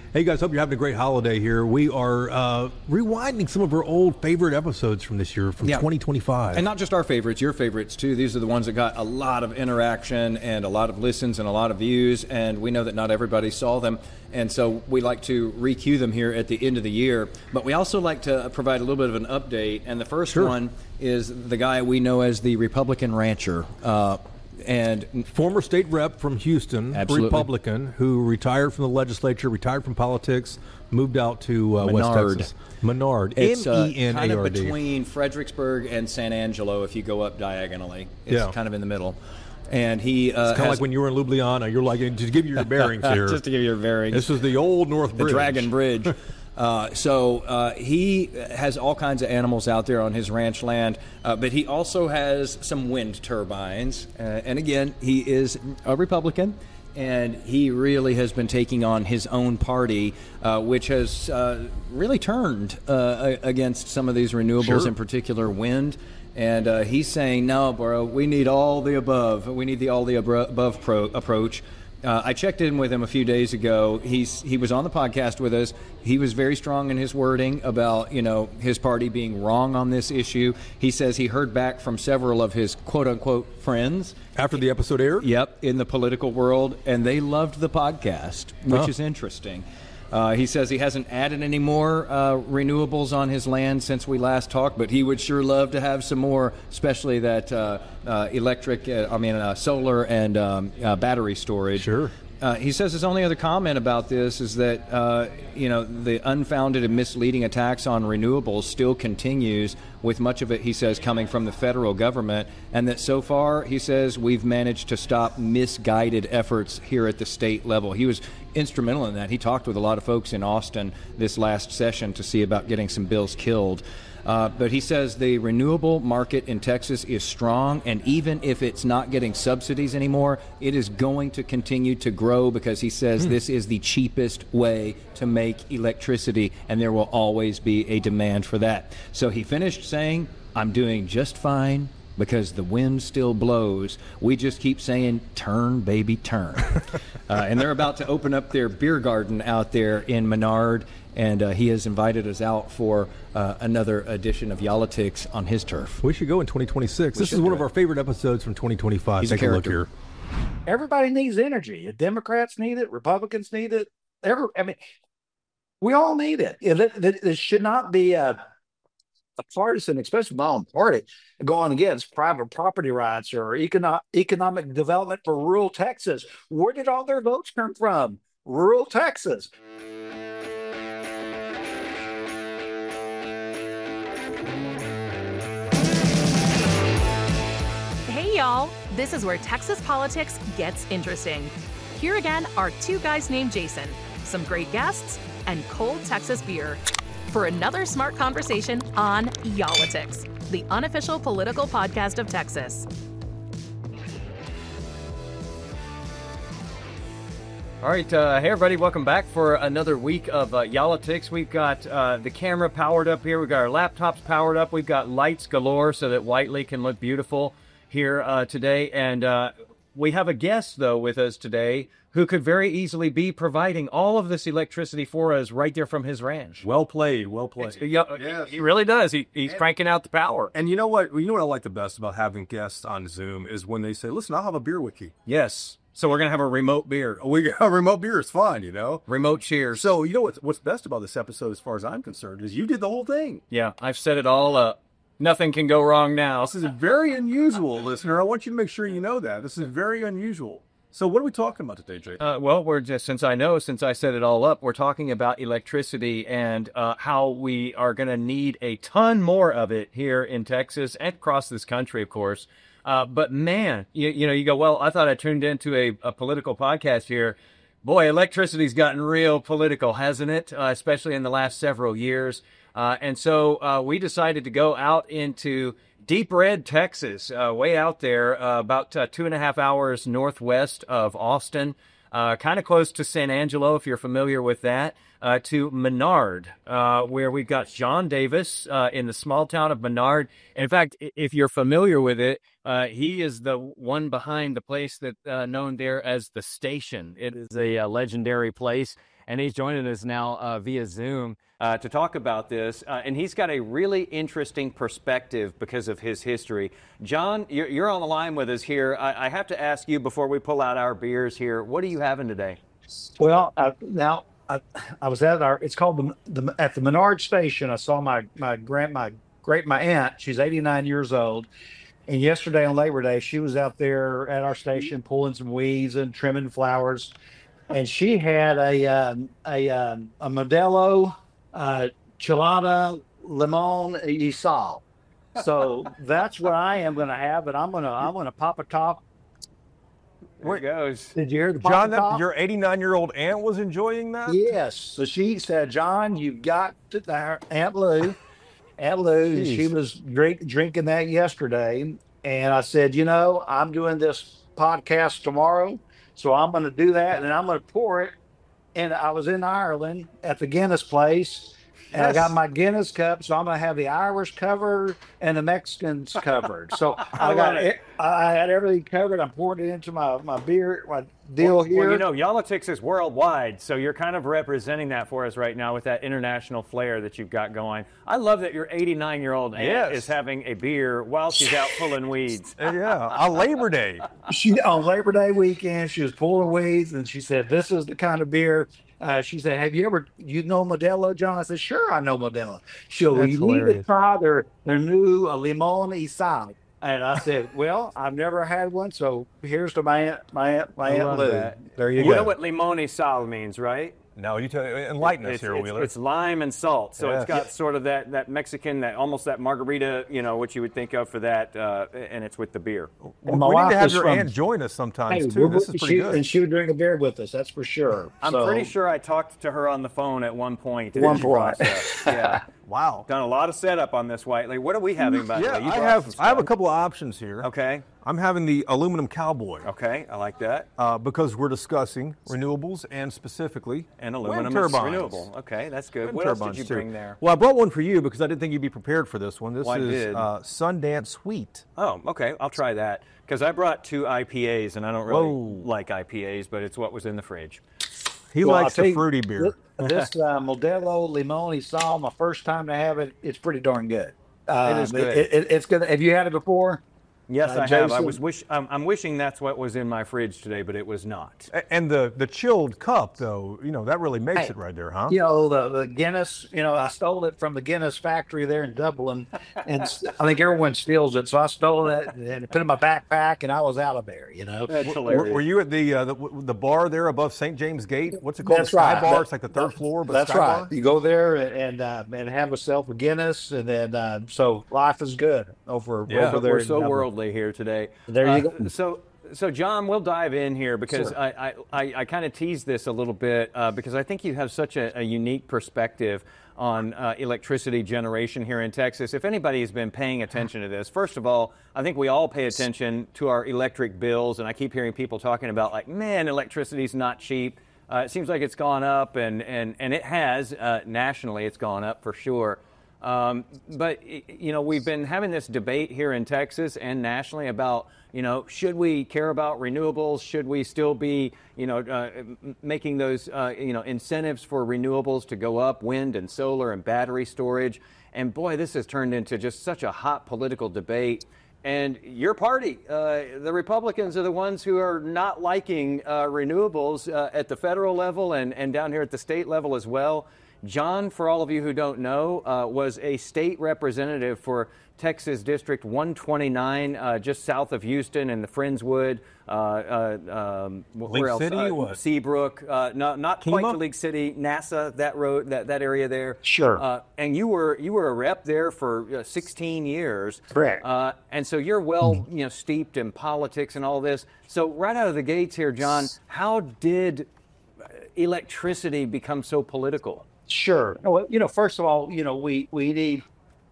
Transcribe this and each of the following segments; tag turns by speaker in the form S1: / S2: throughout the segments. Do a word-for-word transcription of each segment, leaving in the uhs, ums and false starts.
S1: Hey guys, hope you're having a great holiday here. We are uh, rewinding some of our old favorite episodes from this year, from yeah. twenty twenty-five.
S2: And not just our favorites, your favorites too. These are the ones that got a lot of interaction and a lot of listens and a lot of views, and we know that not everybody saw them. And so we like to re-queue them here at the end of the year. But we also like to provide a little bit of an update. And the first sure. one is the guy we know as the Republican Rancher. Uh, and
S1: former state rep from Houston,
S2: absolutely.
S1: Republican, who retired from the legislature, retired from politics, moved out to uh, West Texas. Menard.
S2: It's
S1: M E N A R D.
S2: uh, kind of between Fredericksburg and San Angelo if you go up diagonally. It's
S1: yeah.
S2: kind of in the middle. And he uh,
S1: it's kind of like when you were in Ljubljana. You're like, to give you your bearings here.
S2: Just to give you your bearings.
S1: This is the old North Bridge.
S2: The Dragon Bridge. Uh, so uh, he has all kinds of animals out there on his ranch land, uh, but he also has some wind turbines. Uh, and again, he is a Republican, and he really has been taking on his own party, uh, which has uh, really turned uh, against some of these renewables,
S1: sure.
S2: in particular wind. And uh, he's saying, no, bro, we need all the above. We need the all the above pro- approach. Uh, I checked in with him a few days ago. He's he was on the podcast with us. He was very strong in his wording about, you know, his party being wrong on this issue. He says he heard back from several of his quote-unquote friends.
S1: After the episode aired?
S2: Yep, in the political world, and they loved the podcast, which
S1: huh.
S2: is interesting. Uh, he says he hasn't added any more uh, renewables on his land since we last talked, but he would sure love to have some more, especially that uh, uh, electric, uh, I mean, uh, solar and um, uh, battery storage.
S1: Sure.
S2: Uh, he says his only other comment about this is that, uh, you know, the unfounded and misleading attacks on renewables still continues, with much of it, he says, coming from the federal government, and that so far, he says, we've managed to stop misguided efforts here at the state level. He was instrumental in that. He talked with a lot of folks in Austin this last session to see about getting some bills killed. Uh, but he says the renewable market in Texas is strong, and even if it's not getting subsidies anymore, it is going to continue to grow because he says hmm. this is the cheapest way to make electricity, and there will always be a demand for that. So he finished saying, I'm doing just fine because the wind still blows. We just keep saying, turn, baby, turn. uh, and they're about to open up their beer garden out there in Menard, and uh, he has invited us out for uh, another edition of Yolitics on his turf.
S1: We should go in twenty twenty-six.
S2: We
S1: this is one of our favorite episodes from twenty twenty-five.
S2: He's
S1: Take
S2: a,
S1: a look here.
S3: Everybody needs energy. Democrats need it. Republicans need it. Every, I mean, we all need it. It should not be a, a partisan, especially my own party, going against private property rights or economic, economic development for rural Texas. Where did all their votes come from? Rural Texas.
S4: Hey y'all, this is where Texas politics gets interesting. Here again are two guys named Jason, some great guests, and cold Texas beer for another smart conversation on Yolitics, the unofficial political podcast of Texas.
S5: All right, uh, hey everybody, welcome back for another week of uh, Yolitics. We've got uh, the camera powered up here, we've got our laptops powered up, we've got lights galore so that Whiteley can look beautiful here uh, today, and uh, we have a guest, though, with us today who could very easily be providing all of this electricity for us right there from his ranch.
S6: Well played, well played.
S5: Yeah, yes. He really does. He, he's and, cranking out the power.
S6: And you know what? You know what I like the best about having guests on Zoom is when they say, listen, I'll have a beer with you.
S5: Yes. So we're going to have a remote beer.
S6: We A remote beer is fine, you know?
S5: Remote cheers.
S6: So, you know what's, what's best about this episode, as far as I'm concerned, is you did the whole thing.
S5: Yeah, I've set it all up. Nothing can go wrong now.
S6: This is very unusual, listener. I want you to make sure you know that. This is very unusual. So what are we talking about today, Jay?
S5: Uh, well, we're just, since I know, since I set it all up, we're talking about electricity and uh, how we are going to need a ton more of it here in Texas and across this country, of course. Uh, but man, you, you know, you go, well, I thought I tuned into a, a political podcast here. Boy, electricity's gotten real political, hasn't it? Uh, especially in the last several years. Uh, and so uh, we decided to go out into Deep Red, Texas, uh, way out there, uh, about uh, two and a half hours northwest of Austin, uh, kind of close to San Angelo, if you're familiar with that, uh, to Menard, uh, where we've got John Davis uh, in the small town of Menard. And in fact, if you're familiar with it, uh, he is the one behind the place that uh, known there as The Station. It is a uh, legendary place. and he's joining us now uh, via Zoom uh, to talk about this. Uh, and he's got a really interesting perspective because of his history. John, you're, you're on the line with us here. I, I have to ask you before we pull out our beers here, what are you having today?
S3: Well, uh, now I, I was at our. It's called the, the at the Menard Station. I saw my my grand my great my aunt. She's eighty-nine years old, and yesterday on Labor Day, she was out there at our station pulling some weeds and trimming flowers, and she had a um, a um, a Modelo uh, Chelada Limon y Sal. So that's what I am going to have, and I'm gonna I'm gonna pop a top.
S5: There it goes.
S3: Did you hear the
S6: John,
S3: pop
S6: that, your eighty-nine-year-old aunt was enjoying that?
S3: Yes. So she said, John, you've got to there. Aunt Lou, Aunt Lou,
S6: Jeez.
S3: she was drink, drinking that yesterday. And I said, you know, I'm doing this podcast tomorrow, so I'm going to do that, and I'm going to pour it. And I was in Ireland at the Guinness place, and I got my Guinness cup, so I'm going to have the Irish covered and the Mexicans covered. So I, got it. I had everything covered. I'm pouring it into my, my beer, my deal
S5: well,
S3: here.
S5: Well, you know, Yalotix is worldwide, so you're kind of representing that for us right now with that international flair that you've got going. I love that your eighty-nine-year-old aunt
S6: Yes.
S5: is having a beer while she's out pulling weeds.
S6: Uh, yeah, on Labor Day.
S3: She on Labor Day weekend, she was pulling weeds, and she said, "This is the kind of beer." Uh, she said, "Have you ever, you know Modelo, John?" I said, "Sure, I know Modelo." She said, "Well,
S6: That's
S3: you need to
S6: hilarious.
S3: try their their new uh, Limon y Sal." And I said, "Well, I've never had one, so here's to my aunt, my aunt, my
S5: I
S3: aunt
S5: love
S3: Lou."
S5: that.
S3: There you
S5: You
S3: go.
S5: know what limon y sal means, right?
S6: No, you tell, enlighten us
S5: It's,
S6: here,
S5: it's,
S6: Wheeler.
S5: it's lime and salt, so
S6: Yes.
S5: it's got sort of that, that Mexican, that almost that margarita, you know, what you would think of for that, uh, and it's with the beer.
S6: we
S3: my
S6: we need
S3: wife
S6: to have
S3: is
S6: your
S3: from-
S6: aunt join us sometimes,
S3: Hey,
S6: too.
S3: we're-
S6: This is pretty
S3: she,
S6: good.
S3: and she would drink a beer with us. That's for sure.
S5: I'm
S3: So,
S5: pretty sure I talked to her on the phone at one point.
S3: One
S5: She
S3: point.
S5: brought us up. Yeah.
S6: Wow.
S5: Done a lot of setup on this, Whiteley. What are we having, by the
S6: Yeah,
S5: way? You
S6: I
S5: brought
S6: have
S5: some
S6: I have a
S5: stuff.
S6: couple of options here.
S5: Okay.
S6: I'm having the aluminum cowboy
S5: Okay, I like that.
S6: uh, because we're discussing renewables and specifically
S5: And
S6: wind
S5: aluminum is
S6: turbines.
S5: renewable. Okay, that's good.
S6: Wind
S5: What else did
S6: turbines,
S5: you
S6: too.
S5: bring there?
S6: Well, I brought one for you because I didn't think you'd be prepared for this one. This
S5: Well, I
S6: is
S5: did.
S6: uh, Sundance Sweet.
S5: Oh, okay. I'll try that because I brought two I P As, and I don't really
S6: Whoa.
S5: like I P As, but it's what was in the fridge.
S6: He
S3: Well, I'll
S6: likes
S3: tell
S6: the
S3: you,
S6: fruity beer.
S3: This, this uh, Modelo Limon y Sal, my first time to have it, it's pretty darn good. Um,
S5: is good.
S3: It, it, it's good. Have you had it before?
S5: Yes,
S3: Uh,
S5: I have. I
S3: Jason?
S5: was wish. Um, I'm wishing that's what was in my fridge today, but it was not.
S6: A- And the, the chilled cup, though, you know, that really makes
S3: Hey,
S6: it right there, huh?
S3: You know, the, the Guinness, you know, I stole it from the Guinness factory there in Dublin. And s- I think everyone steals it. So I stole it and put it in my backpack, and I was out of there, you know.
S5: That's
S6: Were,
S5: hilarious.
S6: were you at the, uh, the the bar there above Saint James Gate? What's it called?
S3: That's
S6: the Sky
S3: right.
S6: Bar.
S3: That-
S6: It's like the third floor, but
S3: That's
S6: Sky
S3: right.
S6: Bar?
S3: You go there and and, uh, and have yourself a Guinness, and then uh, so life is good over
S6: Yeah.
S3: over there.
S5: We're
S3: in
S5: so
S3: Dublin.
S5: worldly here today.
S3: There you
S5: Uh,
S3: go.
S5: So, so John, we'll dive in here because
S3: Sure.
S5: I, I, I, I kind of teased this a little bit uh, because I think you have such a, a unique perspective on uh, electricity generation here in Texas. If anybody has been paying attention to this, first of all, I think we all pay attention to our electric bills, and I keep hearing people talking about like, man, electricity's not cheap. Uh, it seems like it's gone up, and, and, and it has. Uh, nationally, it's gone up for sure. Um, but, y- you know, we've been having this debate here in Texas and nationally about, you know, should we care about renewables? Should we still be, you know, uh, m- making those, uh, you know, incentives for renewables to go up, wind and solar and battery storage? And boy, this has turned into just such a hot political debate. And your party, uh, the Republicans, are the ones who are not liking uh, renewables uh, at the federal level and, and down here at the state level as well. John, for all of you who don't know, uh, was a state representative for Texas District one twenty-nine, uh, just south of Houston in the Friendswood. Uh, uh, um, wh-
S6: League
S5: where else?
S6: City,
S5: Uh,
S6: what?
S5: Seabrook. Uh, not not quite
S6: Kemah?
S5: to League City. NASA, that road, that, that area there.
S3: Sure.
S5: Uh, and you were you were a rep there for uh, sixteen years.
S3: Correct.
S5: Uh, and so you're well, you know, steeped in politics and all this. So right out of the gates here, John, how did electricity become so political?
S3: Sure. Well, you know, first of all, you know, we we need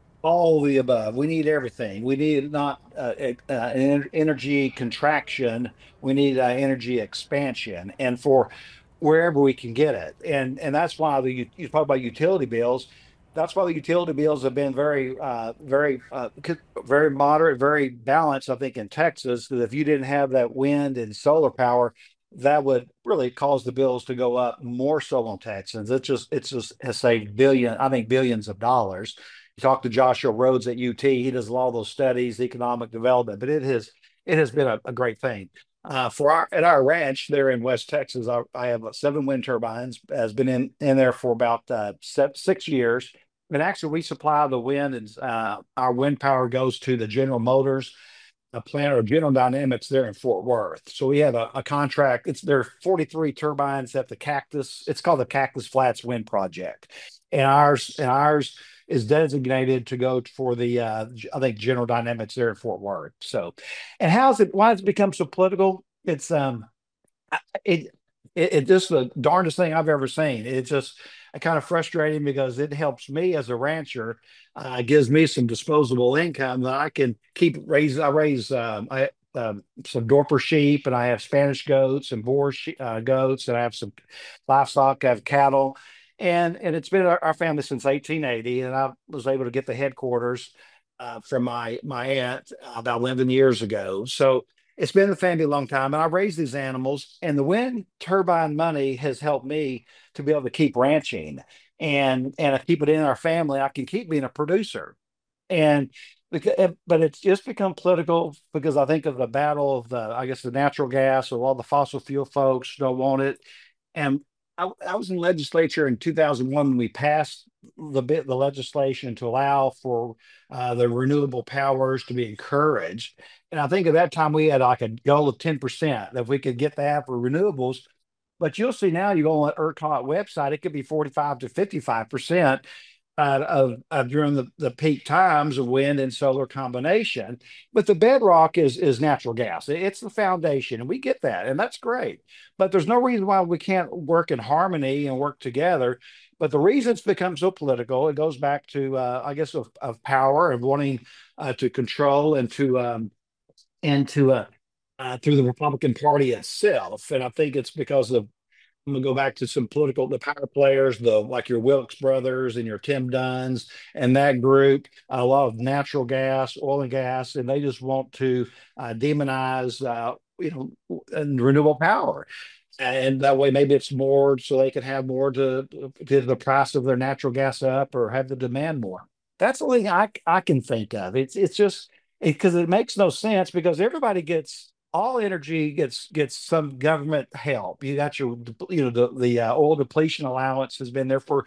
S3: all the above. We need everything. We need not uh, e- uh, en- energy contraction. We need uh, energy expansion, and for wherever we can get it. And and that's why the u- you talk about utility bills. That's why the utility bills have been very, uh, very, uh, c- very moderate, very balanced. I think in Texas, that if you didn't have that wind and solar power, that would really cause the bills to go up more so on Texans. It just it's just has saved billion, I think billions of dollars. You talk to Joshua Rhodes at U T, he does all those studies, economic development, but it has it has been a, a great thing. Uh, for our at our ranch there in West Texas, I, I have seven wind turbines. Has been in in there for about uh, six years. And actually, we supply the wind, and uh, our wind power goes to the General Motors a plant or General Dynamics there in Fort Worth. So we have a, a contract. It's there are forty-three turbines at the Cactus. It's called the Cactus Flats Wind Project, and ours and ours is designated to go for the uh, I think General Dynamics there in Fort Worth. So, and how's it? Why has it become so political? It's um, it it, it just the darndest thing I've ever seen. It's just kind of frustrating because it helps me as a rancher, uh, gives me some disposable income that I can keep raising. I raise um, I, um, some Dorper sheep, and I have Spanish goats and Boer she- uh, goats, and I have some livestock. I have cattle, and and it's been our, our family since eighteen eighty, and I was able to get the headquarters uh, from my my aunt about eleven years ago. So it's been in the family a long time, and I raised these animals, and the wind turbine money has helped me to be able to keep ranching, and and I keep it in our family. I can keep being a producer, and because, but it's just become political because I think of the battle of the, I guess, the natural gas, or all the fossil fuel folks don't want it. And I, I was in legislature in two thousand one when we passed the bit the legislation to allow for uh, the renewable powers to be encouraged. And I think at that time we had like a goal of ten percent that if we could get that for renewables. But you'll see now, you go on the ERCOT website, it could be forty-five to fifty-five percent uh, of, of during the, the peak times of wind and solar combination. But the bedrock is is natural gas. It's the foundation, and we get that, and that's great. But there's no reason why we can't work in harmony and work together. But the reason it's become so political, it goes back to, uh, I guess, of, of power and wanting uh, to control and to um, and to uh, uh, through the Republican Party itself. And I think it's because of, I'm gonna go back to some political, the power players, the like your Wilkes brothers and your Tim Duns and that group, a lot of natural gas, oil and gas, and they just want to uh, demonize, uh, you know, and renewable power. And that way, maybe it's more so they can have more to get the price of their natural gas up or have the demand more. That's the only thing I, I can think of. It's it's just because it, it makes no sense because everybody gets all energy gets gets some government help. You got your you know the the uh, oil depletion allowance has been there for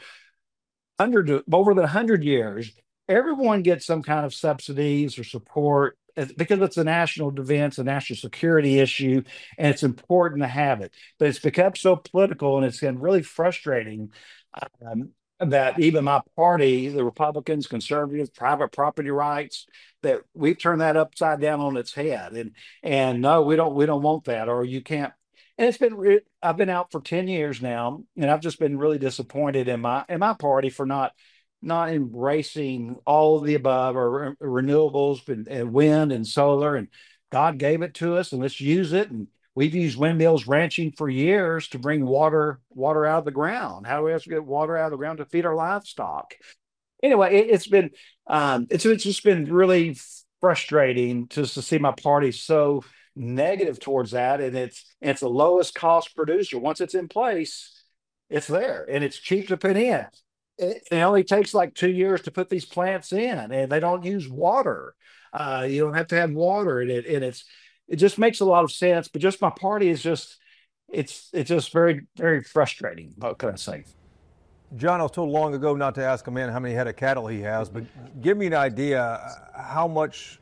S3: under over the hundred years. Everyone gets some kind of subsidies or support because it's a national defense, a national security issue, and it's important to have it. But it's become so political, and it's been really frustrating um, that even my party, the Republicans, conservatives, private property rights, that we've turned that upside down on its head. And and no, we don't we don't want that, or you can't. And it's been re- I've been out for ten years now, and I've just been really disappointed in my in my party for not not embracing all of the above or re- renewables and, and wind and solar. And God gave it to us, and let's use it. And we've used windmills ranching for years to bring water water out of the ground. How do we have to get water out of the ground to feed our livestock? Anyway, it, it's been um, it's it's just been really frustrating just to see my party so negative towards that, and it's it's the lowest cost producer. Once it's in place, it's there, and it's cheap to put in. It, it only takes like two years to put these plants in, and they don't use water. Uh, you don't have to have water, and it and it's it just makes a lot of sense. But just my party is just it's it's just very very frustrating. What can I say?
S1: John, I was told long ago not to ask a man how many head of cattle he has, but give me an idea how much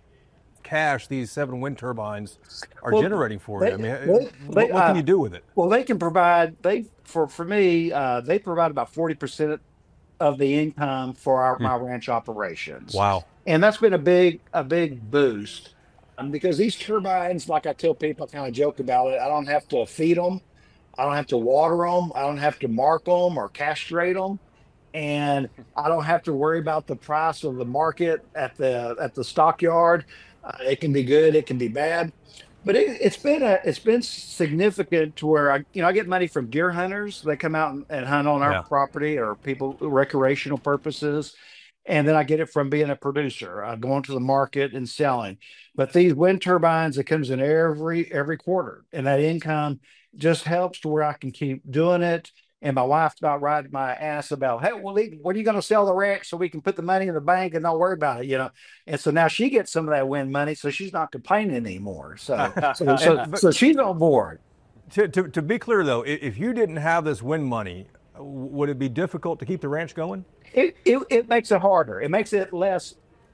S1: cash these seven wind turbines are well, generating for they, you. I mean, they, what, they, what can uh, you do with it?
S3: Well, they can provide, they for, for me, uh, they provide about forty percent of the income for our, hmm. my ranch operations.
S1: Wow.
S3: And that's been a big, a big boost um, because these turbines, like I tell people, I kind of joke about it, I don't have to feed them. I don't have to water them. I don't have to mark them or castrate them, and I don't have to worry about the price of the market at the at the stockyard. Uh, it can be good, it can be bad, but it, it's been a it's been significant to where I you know I get money from deer hunters. They come out and, and hunt on our yeah. property, or people recreational purposes, and then I get it from being a producer, uh, going to the market and selling. But these wind turbines, it comes in every every quarter, and that income just helps to where I can keep doing it. And my wife's about riding my ass about, hey, well, when are you going to sell the ranch so we can put the money in the bank and not worry about it, you know? And so now she gets some of that wind money, so she's not complaining anymore. So, so, so, so she's on board.
S1: To, to, to be clear, though, if you didn't have this wind money, would it be difficult to keep the ranch going?
S3: It, it, it makes it harder. It makes it less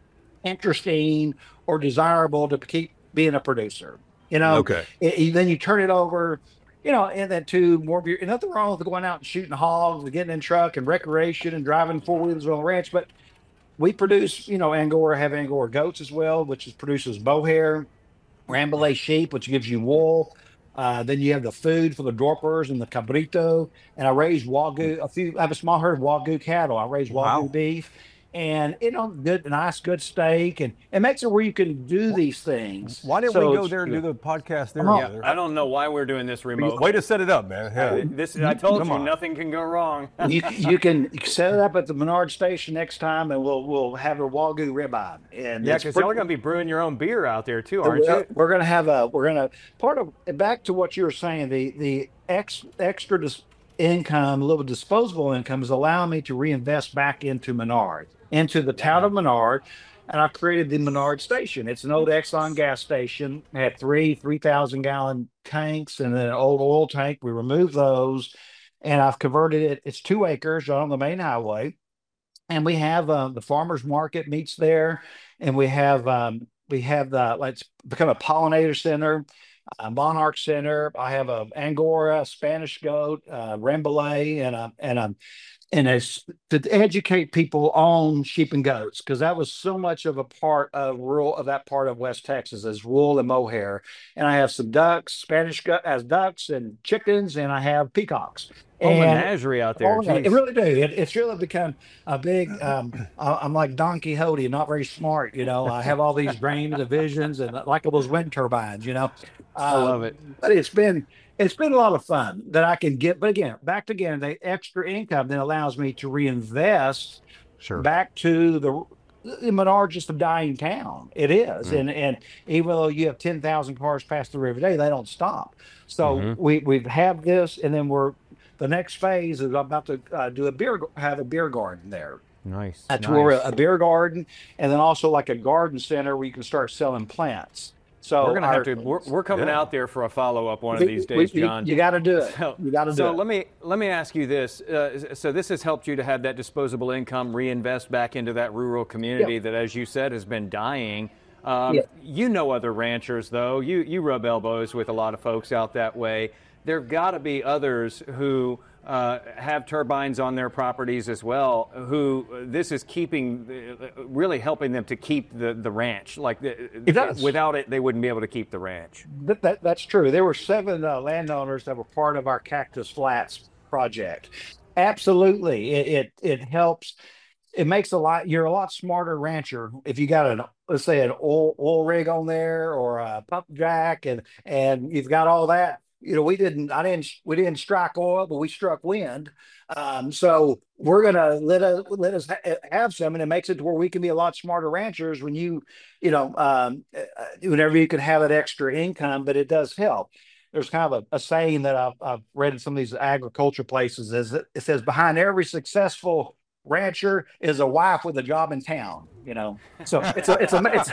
S3: interesting or desirable to keep being a producer. You know,
S1: okay.
S3: It, then you turn it over, you know, and then to more, nothing wrong with going out and shooting hogs and getting in truck and recreation and driving four wheels on the ranch. But we produce, you know, Angora, have Angora goats as well, which is produces mohair, Rambouillet sheep, which gives you wool. Uh, then you have the food for the Dorpers and the Cabrito. And I raise Wagyu, a few, I have a small herd of Wagyu cattle. I raise Wagyu wow. beef. And, you know, good, nice, good steak. And it makes it where you can do these things.
S1: Why didn't so we go there and do the podcast there?
S5: Yeah, I don't know why we're doing this remote.
S1: Way to set it up, man. Yeah.
S5: This, I told Come you, on. nothing can go wrong.
S3: you, you can set it up at the Menard station next time, and we'll we'll have a Wagyu ribeye. And
S5: yeah, because y'all are going to be brewing your own beer out there, too, aren't
S3: we're,
S5: you?
S3: We're going to have a, we're going to, part of, back to what you were saying, the, the ex, extra dis, income, a little disposable income is allowing me to reinvest back into Menard, into the town of Menard. And I've created the Menard station. It's an old Exxon gas station. It had three three thousand gallon tanks and then an old oil tank. We removed those and I've converted it. It's two acres on the main highway. And we have um, the farmers market meets there. And we have, um, we have the, let's become a pollinator center. A Monarch Center. I have a Angora, Spanish goat, uh, Rambouillet, and a, and a, and it's to educate people on sheep and goats, because that was so much of a part of rural of that part of West Texas is wool and mohair. And I have some ducks, Spanish goat as ducks and chickens, and I have peacocks.
S5: Oh, menagerie out there.
S3: Oh, it really do. It, it's really become a big. Um, I'm like Don Quixote, not very smart. You know, I have all these dreams and visions, and like those wind turbines. You know, uh,
S5: I love it.
S3: But it's been it's been a lot of fun that I can get. But again, back to again, the extra income then allows me to reinvest
S1: sure.
S3: back to the. Menard's just a dying town. It is, mm. and and even though you have ten thousand cars pass through every day, they don't stop. So mm-hmm. we we have this, and then we're. The next phase is I'm about to uh, do a beer, have a beer garden there.
S5: Nice.
S3: That's
S5: nice.
S3: where a beer garden, and then also like a garden center where you can start selling plants. So
S5: we're gonna our, have to. We're, we're coming yeah. out there for a follow up one of these days,
S3: we,
S5: John.
S3: You, you got to do it. So, you got to do
S5: so
S3: it.
S5: So let me let me ask you this. Uh, so this has helped you to have that disposable income, reinvest back into that rural community yeah. that, as you said, has been dying. Um, yeah. You know other ranchers, though. You you rub elbows with a lot of folks out that way. There've got to be others who. Uh, have turbines on their properties as well, who uh, this is keeping, uh, really helping them to keep the, the ranch. Like the, without it, they wouldn't be able to keep the ranch.
S3: That, that, that's true. There were seven uh, landowners that were part of our Cactus Flats project. Absolutely. It, it, it helps. It makes a lot, you're a lot smarter rancher if you got an, let's say an oil, oil rig on there or a pump jack and, and you've got all that. You know, we didn't, I didn't, we didn't strike oil, but we struck wind. Um, so we're going to let us, let us ha- have some, and it makes it to where we can be a lot smarter ranchers when you, you know, um, whenever you can have that extra income, but it does help. There's kind of a, a saying that I've, I've read in some of these agriculture places is that it says behind every successful rancher is a wife with a job in town, you know. So it's a it's a it's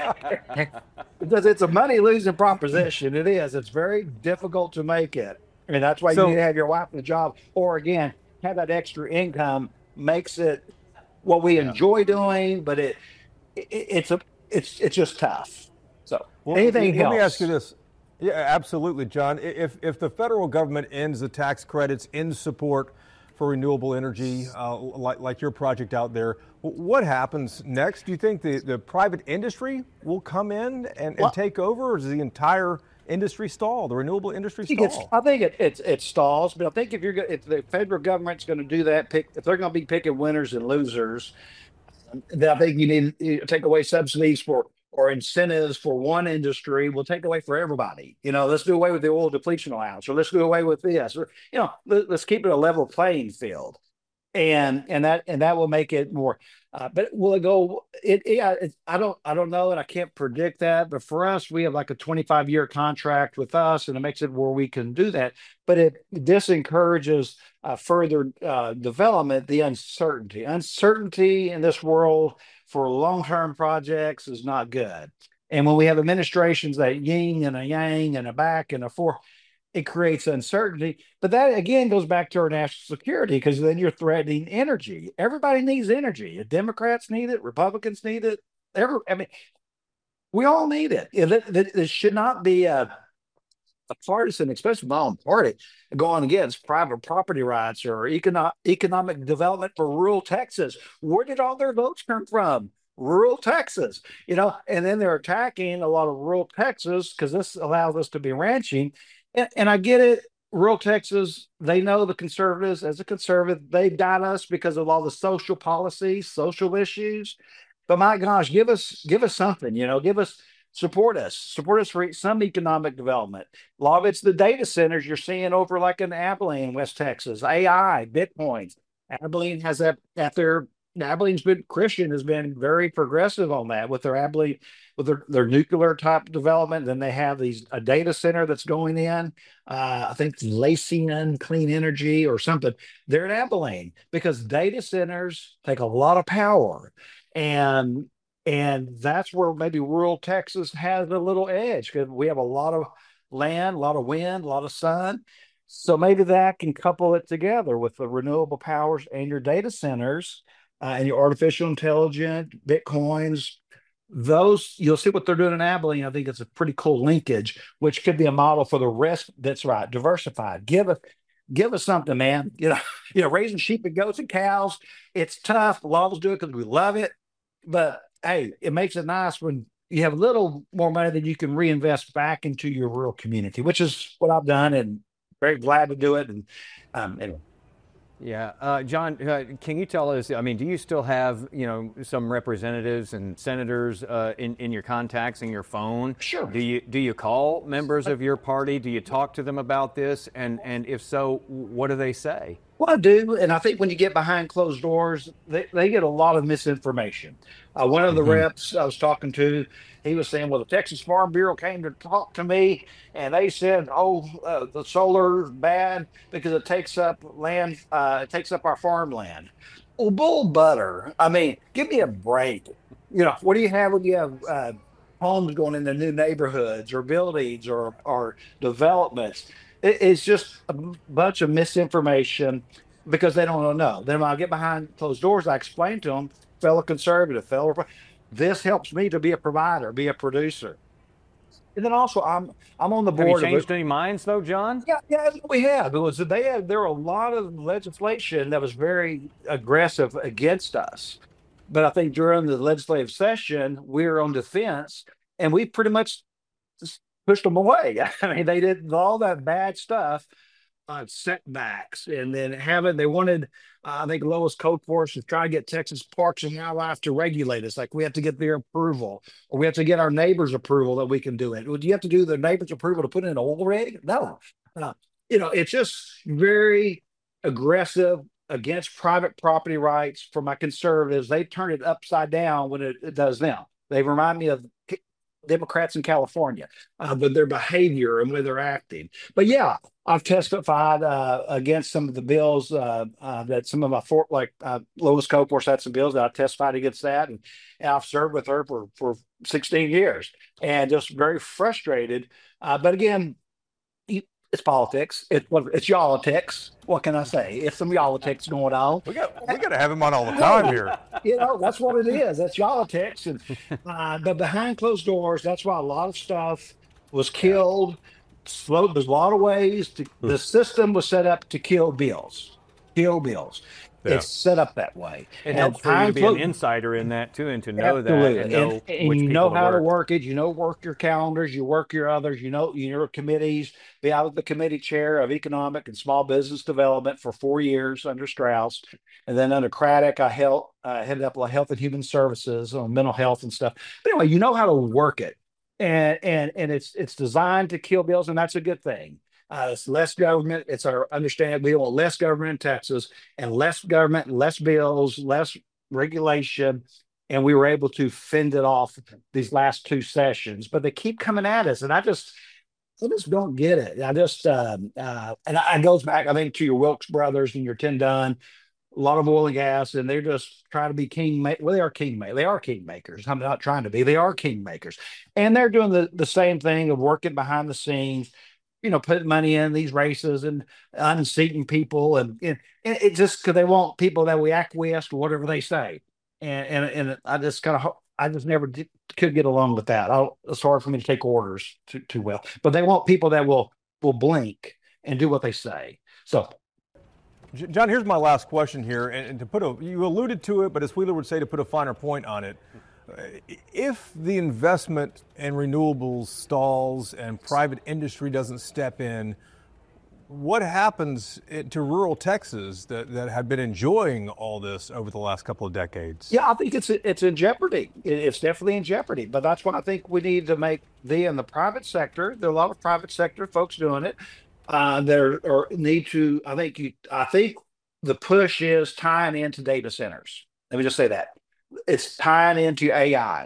S3: because it's a money losing proposition. It is. It's very difficult to make it, and that's why so, you need to have your wife in a job, or again, have that extra income makes it what we yeah. enjoy doing, but it, it it's a it's it's just tough. So well, anything
S1: let
S3: helps.
S1: Let me ask you this. Yeah, absolutely, John. If if the federal government ends the tax credits in support for renewable energy, uh, like, like your project out there, what happens next? Do you think the, the private industry will come in and, and well, take over, or does the entire industry stall, the renewable industry stall?
S3: I think, it's, I think it, it's, it stalls, but I think if you're if the federal government's going to do that, pick if they're going to be picking winners and losers, then I think you need to take away subsidies for or incentives for one industry. Will take away for everybody. You know, let's do away with the oil depletion allowance, or let's do away with this, or, you know, let, let's keep it a level playing field. and and that and that will make it more. Uh, but will it go? It, yeah, it, I don't I don't know, and I can't predict that. But for us, we have like a twenty-five year contract with us, and it makes it where we can do that. But it this encourages uh, further uh, development. The uncertainty, uncertainty in this world for long term projects is not good. And when we have administrations that yin and a yang and a back and a forth, it creates uncertainty. But that again goes back to our national security, because then you're threatening energy. Everybody needs energy. Democrats need it. Republicans need it. Every, I mean, we all need it. It, should not be a, a partisan, especially my own party, going against private property rights or economic economic development for rural Texas. Where did all their votes come from? Rural Texas, you know, and then they're attacking a lot of rural Texas because this allows us to be ranching. And, and I get it. Rural Texas, they know the conservatives. As a conservative, they've got us because of all the social policies, social issues. But my gosh, give us give us something, you know, give us support us, support us for some economic development. A lot of it's the data centers you're seeing over like in Abilene, West Texas, A I, Bitcoin. Abilene has that at their Abilene's been Christian has been very progressive on that with their Abilene, with their, their nuclear type development. Then they have these a data center that's going in. Uh, I think Lacian Clean Energy or something. They're in Abilene because data centers take a lot of power, and and that's where maybe rural Texas has a little edge because we have a lot of land, a lot of wind, a lot of sun. So maybe that can couple it together with the renewable powers and your data centers. Uh, and your artificial intelligence, Bitcoins, those, you'll see what they're doing in Abilene. I think it's a pretty cool linkage, which could be a model for the rest. That's right. Diversified. Give us, give us something, man. You know, you know, raising sheep and goats and cows. It's tough. A lot of us do it because we love it. But hey, it makes it nice when you have a little more money that you can reinvest back into your rural community, which is what I've done and very glad to do it. And um, anyway.
S2: Yeah, uh, John, uh, can you tell us, I mean, do you still have, you know, some representatives and senators uh, in, in your contacts in your phone?
S3: Sure.
S2: Do you do you call members of your party? Do you talk to them about this? And, and if so, what do they say?
S3: Well, I do. And I think when you get behind closed doors, they, they get a lot of misinformation. Uh, one of the mm-hmm. reps I was talking to, he was saying, well, the Texas Farm Bureau came to talk to me and they said, oh, uh, the solar is bad because it takes up land, uh, it takes up our farmland. Well, bull butter. I mean, give me a break. You know, what do you have when you have uh, homes going into new neighborhoods or buildings or, or developments? It, it's just a bunch of misinformation because they don't know. Then when I get behind closed doors, I explain to them, fellow conservative, fellow, this helps me to be a provider, be a producer. And then also, I'm I'm on the board.
S2: Have you changed
S3: of
S2: any minds, though, John?
S3: Yeah, yeah, we have. It was they had there were a lot of legislation that was very aggressive against us, but I think during the legislative session we were on defense, and we pretty much just pushed them away. I mean, they did all that bad stuff, uh, setbacks, and then having they wanted. Uh, I think Lois Code Force is trying to get Texas Parks and Wildlife to regulate us. Like we have to get their approval, or we have to get our neighbors' approval that we can do it. Do you have to do the neighbors' approval to put in an oil rig? No. Uh, you know, it's just very aggressive against private property rights for my conservatives. They turn it upside down when it, it does now. They remind me of Democrats in California, uh, but their behavior and where they're acting. But yeah, I've testified uh, against some of the bills uh, uh, that some of my for like uh, Lois Code Force had some bills that I testified against that, and, and I've served with her for for sixteen years, and just very frustrated. Uh, but again, it's politics. It, well, it's y'all-itics. What can I say? It's some y'all-itics going on.
S1: We got we got to have him on all the time here.
S3: You know, that's what it is. That's y'all-itics. And uh, but behind closed doors, that's why a lot of stuff was killed. Slow. There's a lot of ways. To, the system was set up to kill bills. Kill bills. Yeah. It's set up that way.
S2: It
S3: and
S2: helps for you to be an insider in that too, and to know
S3: absolutely.
S2: that, and know
S3: and, and
S2: which
S3: you know
S2: people
S3: how
S2: to
S3: to
S2: work.
S3: work it. You know, work your calendars. You work your others. You know, your committees. Be out of the committee chair of economic and small business development for four years under Strauss, and then under Craddock, I held uh, headed up like health and human services on mental health and stuff. But anyway, you know how to work it, and and and it's it's designed to kill bills, and that's a good thing. Uh, it's less government. It's our understanding. We want less government in Texas and less government, less bills, less regulation. And we were able to fend it off these last two sessions, but they keep coming at us. And I just, I just don't get it. I just, um, uh, and it goes back, I think, to your Wilkes brothers and your Tim Dunn, a lot of oil and gas, and they're just trying to be king. Ma- well, they are king makers. They are king makers. I'm not trying to be. They are king makers, and they're doing the the same thing of working behind the scenes. You know, putting money in these races and unseating people, and, and, and it just because they want people that we acquiesce to whatever they say. And and and I just kind of I just never did, could get along with that. I, it's hard for me to take orders too too well. But they want people that will will blink and do what they say. So,
S1: John, here's my last question here, and, and to put a you alluded to it, but as Wheeler would say, to put a finer point on it. If the investment in renewables stalls and private industry doesn't step in, what happens to rural Texas that, that had been enjoying all this over the last couple of decades?
S3: Yeah, I think it's it's in jeopardy. It's definitely in jeopardy. But that's why I think we need to make the in the private sector. There are a lot of private sector folks doing it. Uh, there or need to. I think you. I think the push is tying into data centers. Let me just say that. It's tying into A I.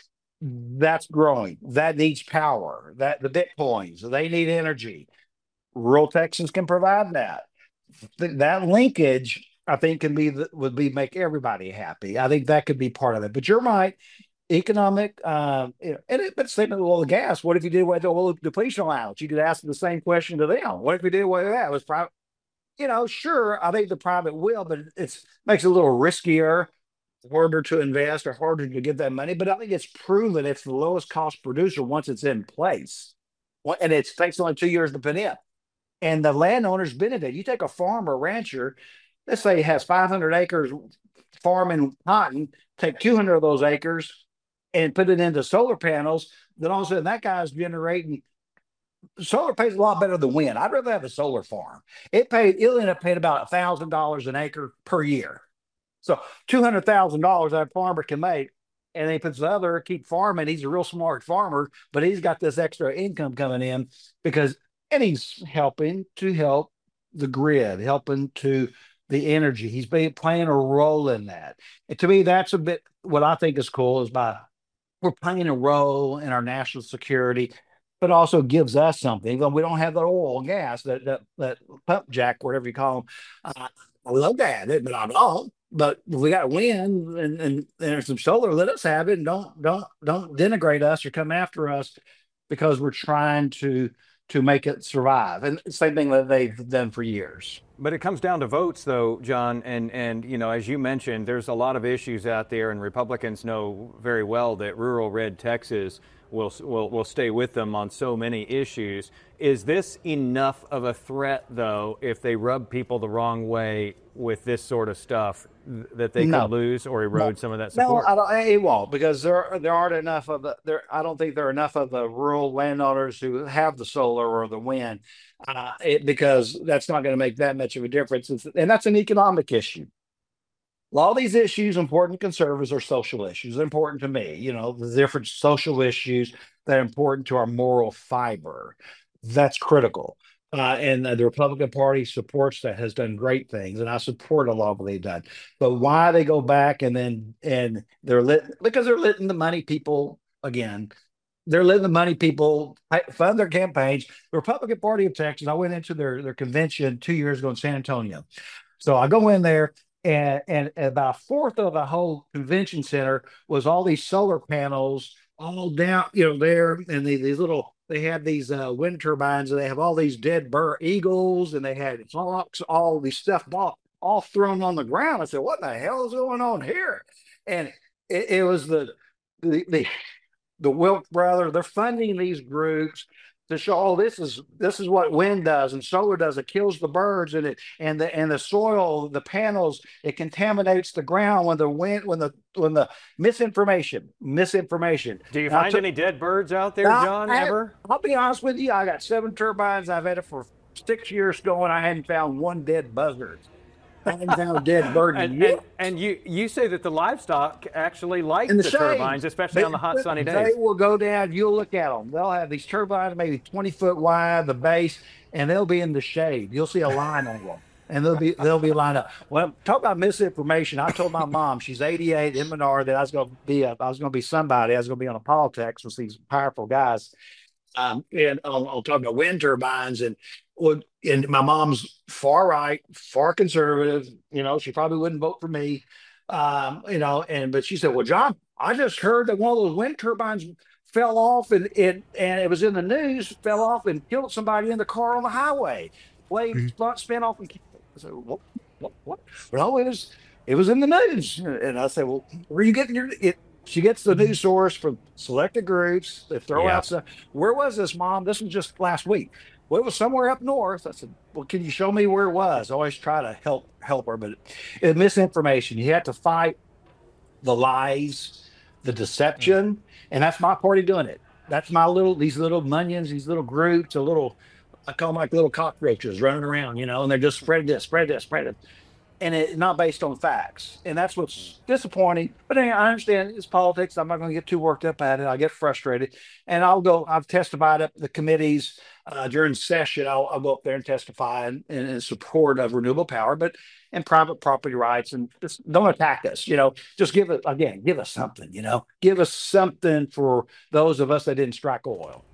S3: That's growing. That needs power. That the Bitcoins, they need energy. Rural Texas can provide that. Th- that linkage, I think, can be the, would be make everybody happy. I think that could be part of it. But you're right. Economic, um, you know, and it, but same with oil and gas. What if you did away with the oil depletion allowance? You could ask the same question to them. What if we did away with that? It was private. You know, sure. I think the private will, but it's makes it a little riskier, harder to invest or harder to get that money. But I think it's proven it's the lowest cost producer once it's in place. Well, and it takes only two years to put in. And the landowners benefit. You take a farmer, rancher, let's say he has five hundred acres farming cotton, take two hundred of those acres and put it into solar panels, then all of a sudden that guy's generating. Solar pays a lot better than wind. I'd rather have a solar farm. It paid, it'll end up paying about a thousand dollars an acre per year. So two hundred thousand dollars that farmer can make, and then he puts the other, keep farming. He's a real smart farmer, but he's got this extra income coming in because, and he's helping to help the grid, helping to the energy. He's been playing a role in that. And to me, that's a bit, what I think is cool is by, we're playing a role in our national security, but also gives us something. We don't have that oil and gas, that, that, that pump jack, whatever you call them. Uh, I love that, but I don't. But if we got wind and, and, and there's some solar, let us have it, and don't don't don't denigrate us or come after us because we're trying to to make it survive. And same thing that they've done for years.
S2: But it comes down to votes, though, John, and and you know, as you mentioned, there's a lot of issues out there, and Republicans know very well that rural red Texas will will will stay with them on so many issues. Is this enough of a threat, though, if they rub people the wrong way with this sort of stuff, that they
S3: No.
S2: could lose or erode
S3: No.
S2: some of that
S3: No,
S2: support?
S3: I don't, it won't, because there there aren't enough of the there. I don't think there are enough of the rural landowners who have the solar or the wind, uh, it, because that's not going to make that much of a difference, It's- and that's an economic issue. A lot of these issues important to conservatives are social issues. They're important to me. You know, the different social issues that are important to our moral fiber. That's critical. Uh, and uh, the Republican Party supports that, has done great things, and I support a lot of what they've done. But why they go back and then and they're lit because they're letting the money people again. They're letting the money people fund their campaigns. The Republican Party of Texas. I went into their their convention two years ago in San Antonio. So I go in there, and and about a fourth of the whole convention center was all these solar panels all down, you know, there, and these, these little. They had these uh, wind turbines, and they have all these dead bird eagles, and they had hawks, all these stuff all, all thrown on the ground. I said, "What the hell is going on here?" And it, it was the the the, the Wilk brother. They're funding these groups to show, oh, this is this is what wind does and solar does. It kills the birds, and it and the and the soil, the panels, it contaminates the ground when the wind when the when the misinformation misinformation.
S2: Do you
S3: Now,
S2: find
S3: to-
S2: any dead birds out there,
S3: now,
S2: John,
S3: I-
S2: ever?
S3: I'll be honest with you. I got seven turbines. I've had it for six years going. I hadn't found one dead buzzard. I haven't found a dead bird
S5: And,
S3: yet.
S5: and, and you, you say that the livestock actually like
S3: In
S5: the,
S3: the shade.
S5: turbines, especially
S3: They-
S5: on the hot sunny
S3: They
S5: days.
S3: will go down. You'll look at them. They'll have these turbines, maybe twenty foot wide, the base, and they'll be in the shade. You'll see a line on them, and they'll be they'll be lined up. Well, talk about misinformation. I told my mom, she's eighty-eight in Menard, that I was going to be a, I was going to be somebody. I was going to be on a politics with these powerful guys. Um, and I'll, I'll talk about wind turbines and well, and my mom's far right, far conservative. You know, she probably wouldn't vote for me. Um, you know, and but she said, "Well, John, I just heard that one of those wind turbines fell off and it and it was in the news, fell off and killed somebody in the car on the highway. Blade spin off and killed." I said, "What? What? What?" No, it was it was in the news. And I said, "Well, where are you getting your it?" She gets the news source from selected groups. They throw
S5: Yeah.
S3: out stuff. Where was this, Mom? This was just last week. Well, it was somewhere up north. I said, "Well, can you show me where it was?" I always try to help help her, but it's misinformation. You have to fight the lies, the deception, and that's my party doing it. That's my little these little munions, these little groups, a little I call them like little cockroaches running around, you know, and they're just spread this, spread this, spread it. And it's not based on facts. And that's what's disappointing. But anyway, I understand it's politics. I'm not going to get too worked up at it. I get frustrated. And I'll go, I've testified at the committees uh, during session. I'll, I'll go up there and testify in, in, in support of renewable power, but and private property rights. And just don't attack us, you know, just give it, again, give us something, you know, give us something for those of us that didn't strike oil.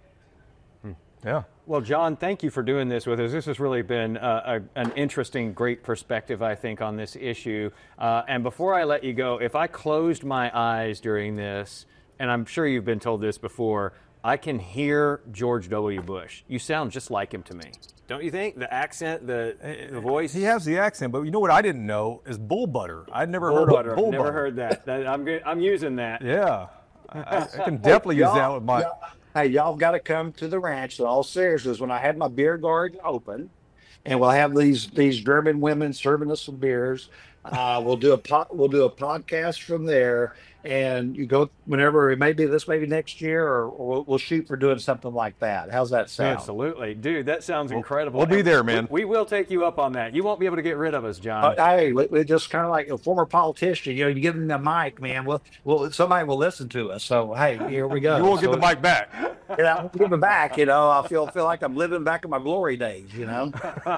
S1: Yeah.
S5: Well, John, thank you for doing this with us. This has really been uh, a, an interesting, great perspective, I think, on this issue. Uh, and before I let you go, if I closed my eyes during this, and I'm sure you've been told this before, I can hear George W. Bush. You sound just like him to me. Don't you think? The accent, the, the voice.
S1: He has the accent, but you know what I didn't know is bull butter. I'd never
S5: bull
S1: heard
S5: butter.
S1: of bull
S5: Never
S1: butter.
S5: heard that. that I'm good. I'm using that.
S1: Yeah. I, I can definitely use that with my.
S3: Y'all- hey, y'all got to come to the ranch. In all seriousness, when I had my beer garden open, and we'll have these these German women serving us some beers. Uh, we'll do a po- we'll do a podcast from there, and you go whenever it may be this maybe next year, or, or we'll, we'll shoot for doing something like that. How's that sound?
S5: Absolutely. Dude, that sounds incredible.
S1: we'll be
S5: And
S1: there, man.
S5: We, we will take you up on that. You won't be able to get rid of us, John.
S3: Uh, hey, we, we just kind of like a former politician. You know, you give them the mic, man. Well, well, somebody will listen to us. So hey, here we go.
S1: You won't
S3: so,
S1: get the mic back.
S3: You know, I'm giving back. You know, I feel feel like I'm living back in my glory days. You know.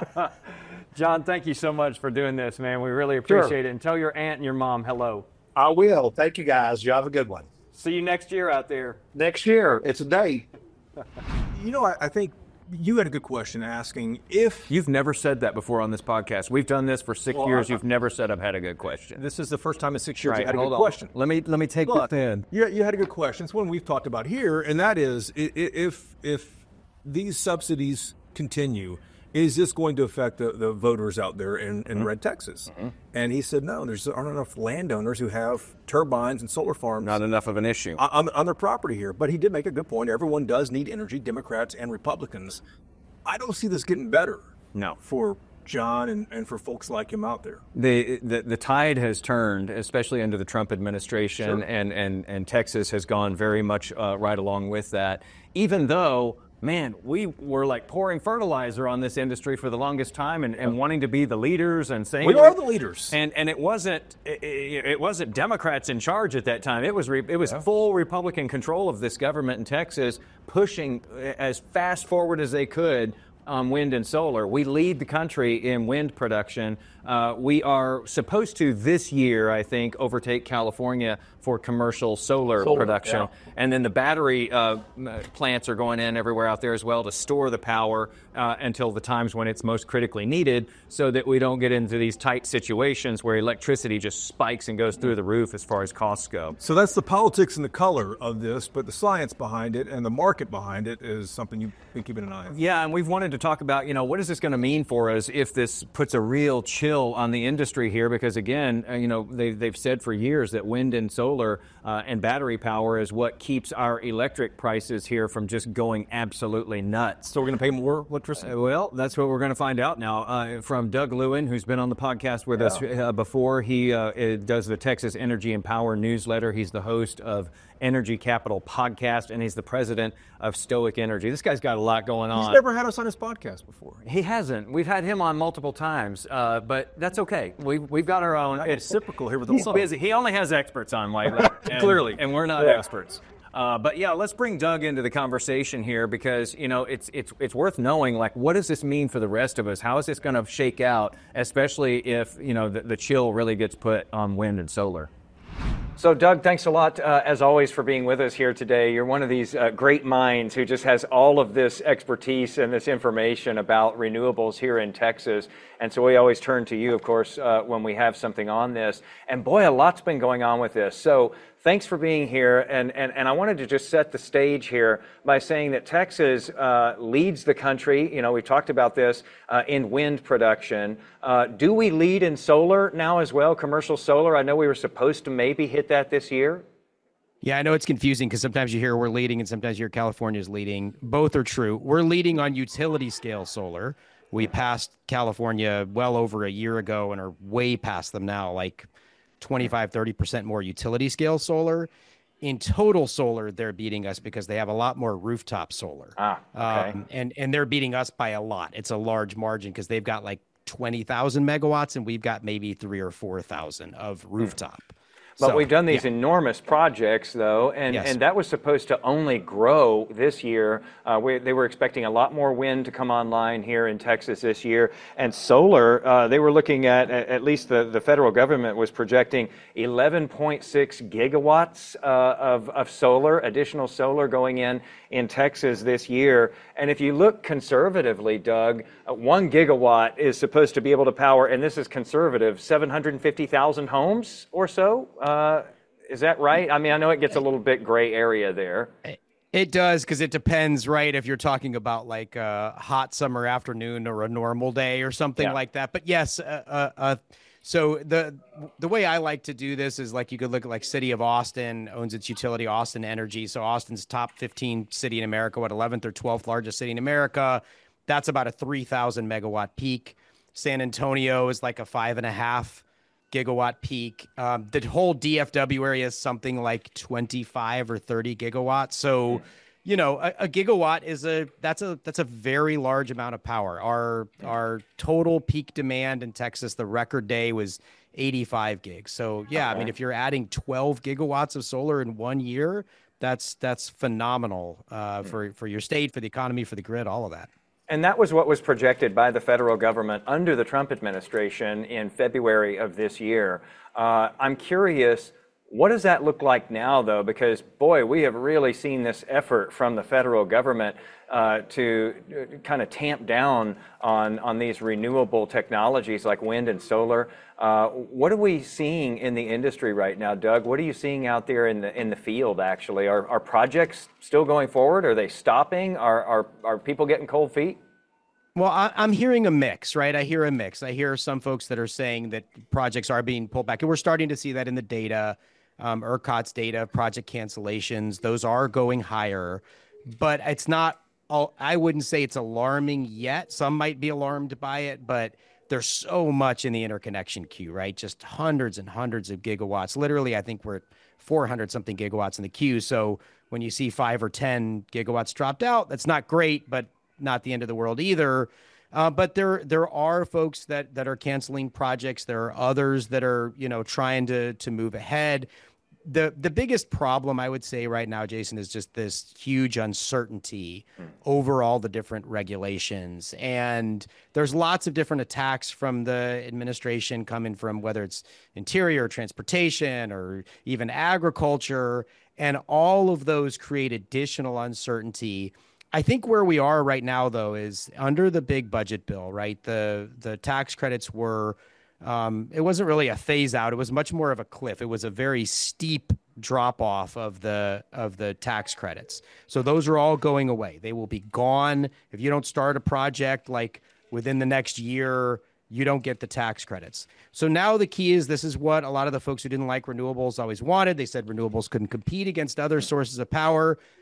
S5: John, thank you so much for doing this, man. We really appreciate it. And tell your aunt and your mom hello.
S3: I will. Thank you, guys. You have a good one.
S5: See you next year out there.
S3: Next year, it's a day.
S6: You know, I, I think you had a good question asking if
S5: You've never said that before on this podcast. We've done this for six
S6: Well,
S5: years.
S6: I-
S5: You've never said I've had a good question.
S6: this is the first time in six years
S5: Right,
S6: you had a
S5: hold
S6: good
S5: on.
S6: question.
S5: Let me let me take
S6: Look,
S5: this in.
S6: You, you had a good question. It's one we've talked about here, and that is i- i- if if these subsidies continue, is this going to affect the, the voters out there in, in Red Texas? And he said, no, there's aren't enough landowners who have turbines and solar farms
S5: Not enough of an issue.
S6: on, on, on their property here. But he did make a good point. Everyone does need energy, Democrats and Republicans. I don't see this getting better
S5: No.
S6: for John and, and for folks like him out there.
S5: The, the the tide has turned, especially under the Trump administration,
S6: Sure.
S5: and, and, and Texas has gone very much uh, right along with that. Even though, man, we were like pouring fertilizer on this industry for the longest time, and, and wanting to be the leaders and saying
S6: We are the leaders.
S5: And and it wasn't it, it it wasn't Democrats in charge at that time. It was re, it was full Republican control of this government in Texas, pushing as fast forward as they could on wind and solar. We lead the country in wind production. Uh, we are supposed to this year, I think, overtake California for commercial solar,
S3: Solar,
S5: production.
S3: yeah.
S5: And then the battery uh, m- plants are going in everywhere out there as well to store the power uh, until the times when it's most critically needed, so that we don't get into these tight situations where electricity just spikes and goes through the roof as far as costs go.
S6: So that's the politics and the color of this, but the science behind it and the market behind it is something you've been keeping an eye on.
S5: Yeah, and we've wanted to talk about, you know, what is this going to mean for us if this puts a real chill on the industry here? Because again, uh, you know, they, they've said for years that wind and solar uh, and battery power is what keeps our electric prices here from just going absolutely nuts.
S6: So we're going to pay more. What
S1: electricity?
S7: Uh, well, that's what we're going to find out now uh, from Doug Lewin, who's been on the podcast with yeah. us uh, before. He uh, does the Texas Energy and Power newsletter. He's the host of Energy Capital podcast, and he's the president of Stoic Energy. This guy's got a lot going on.
S1: He's never had us on his podcast before.
S7: He hasn't. We've had him on multiple times, uh, but that's okay. We've, we've got our own.
S1: It's reciprocal here with the
S7: He's busy. He only has experts on lately. and,
S1: Clearly.
S7: And we're not
S1: yeah.
S7: experts. Uh, but yeah, let's bring Doug into the conversation here because, you know, it's it's it's worth knowing, like, what does this mean for the rest of us? How is this going to shake out, especially if, you know, the, the chill really gets put on wind and solar?
S5: So, Doug, thanks a lot, uh, as always, for being with us here today. You're one of these uh, great minds who just has all of this expertise and this information about renewables here in Texas. And so we always turn to you, of course, uh, when we have something on this. And boy, a lot's been going on with this. So thanks for being here. And, and, and I wanted to just set the stage here by saying that Texas uh, leads the country. You know, we talked about this uh, in wind production. Uh, do we lead in solar now as well, commercial solar? I know we were supposed to maybe hit that this year.
S8: Yeah, I know it's confusing because sometimes you hear we're leading and sometimes you hear California's leading. Both are true. We're leading on utility scale solar. We passed California well over a year ago and are way past them now, like twenty-five, thirty percent more utility scale solar. In total solar, they're beating us because they have a lot more rooftop solar.
S5: Ah, okay.
S8: Um, and, and they're beating us by a lot. It's a large margin because they've got like twenty thousand megawatts and we've got maybe three or four thousand of rooftop.
S5: But
S8: so,
S5: we've done these
S8: yeah.
S5: enormous projects, though, and,
S8: Yes.
S5: and that was supposed to only grow this year. Uh, we, they were expecting a lot more wind to come online here in Texas this year. And solar, uh, they were looking at, at least the, the federal government was projecting eleven point six gigawatts uh, of, of solar, additional solar going in in Texas this year. And if you look conservatively, Doug, uh, one gigawatt is supposed to be able to power, and this is conservative, seven hundred fifty thousand homes or so. Uh, is that right? I mean, I know it gets a little bit gray area there.
S8: It does, because it depends, right? If you're talking about like a hot summer afternoon or a normal day or something
S5: Yeah.
S8: like that. But yes, uh, uh, uh, so the the way I like to do this is like you could look at like City of Austin owns its utility, Austin Energy. So Austin's top fifteen city in America, what, eleventh or twelfth largest city in America. That's about a three thousand megawatt peak. San Antonio is like a five and a half gigawatt peak. Um, the whole D F W area is something like twenty-five or thirty gigawatts. So, you know, a, a gigawatt is a that's a that's a very large amount of power. Our our total peak demand in Texas, the record day was eighty-five gigs. So yeah, I mean, if you're adding twelve gigawatts of solar in one year, that's that's phenomenal uh, for for your state, for the economy, for the grid, all of that.
S5: And that was what was projected by the federal government under the Trump administration in February of this year. Uh, I'm curious, what does that look like now, though? Because, boy, we have really seen this effort from the federal government uh, to uh, kind of tamp down on, on these renewable technologies like wind and solar. Uh, what are we seeing in the industry right now, Doug? What are you seeing out there in the in the field, actually? Are, are projects still going forward? Are they stopping? Are, are, are people getting cold feet?
S8: Well, I, I'm hearing a mix, right? I hear a mix. I hear some folks that are saying that projects are being pulled back. And we're starting to see that in the data, um, ERCOT's data, project cancellations. Those are going higher. But it's not, all, I wouldn't say it's alarming yet. Some might be alarmed by it, but there's so much in the interconnection queue, right? Just hundreds and hundreds of gigawatts. Literally, I think we're at four hundred something gigawatts in the queue. So when you see five or ten gigawatts dropped out, that's not great, but not the end of the world either. Uh, but there there are folks that that are canceling projects. There are others that are, you know, trying to to move ahead. The the biggest problem I would say right now, Jason, is just this huge uncertainty mm. over all the different regulations. And there's lots of different attacks from the administration coming from whether it's interior, transportation, or even agriculture. And all of those create additional uncertainty. I think where we are right now, though, is under the big budget bill, right? The the tax credits were, um, it wasn't really a phase out. It was much more of a cliff. It was a very steep drop off of the of the tax credits. So those are all going away. They will be gone. If you don't start a project like within the next year, you don't get the tax credits. So now the key is, this is what a lot of the folks who didn't like renewables always wanted. They said renewables couldn't compete against other sources of power.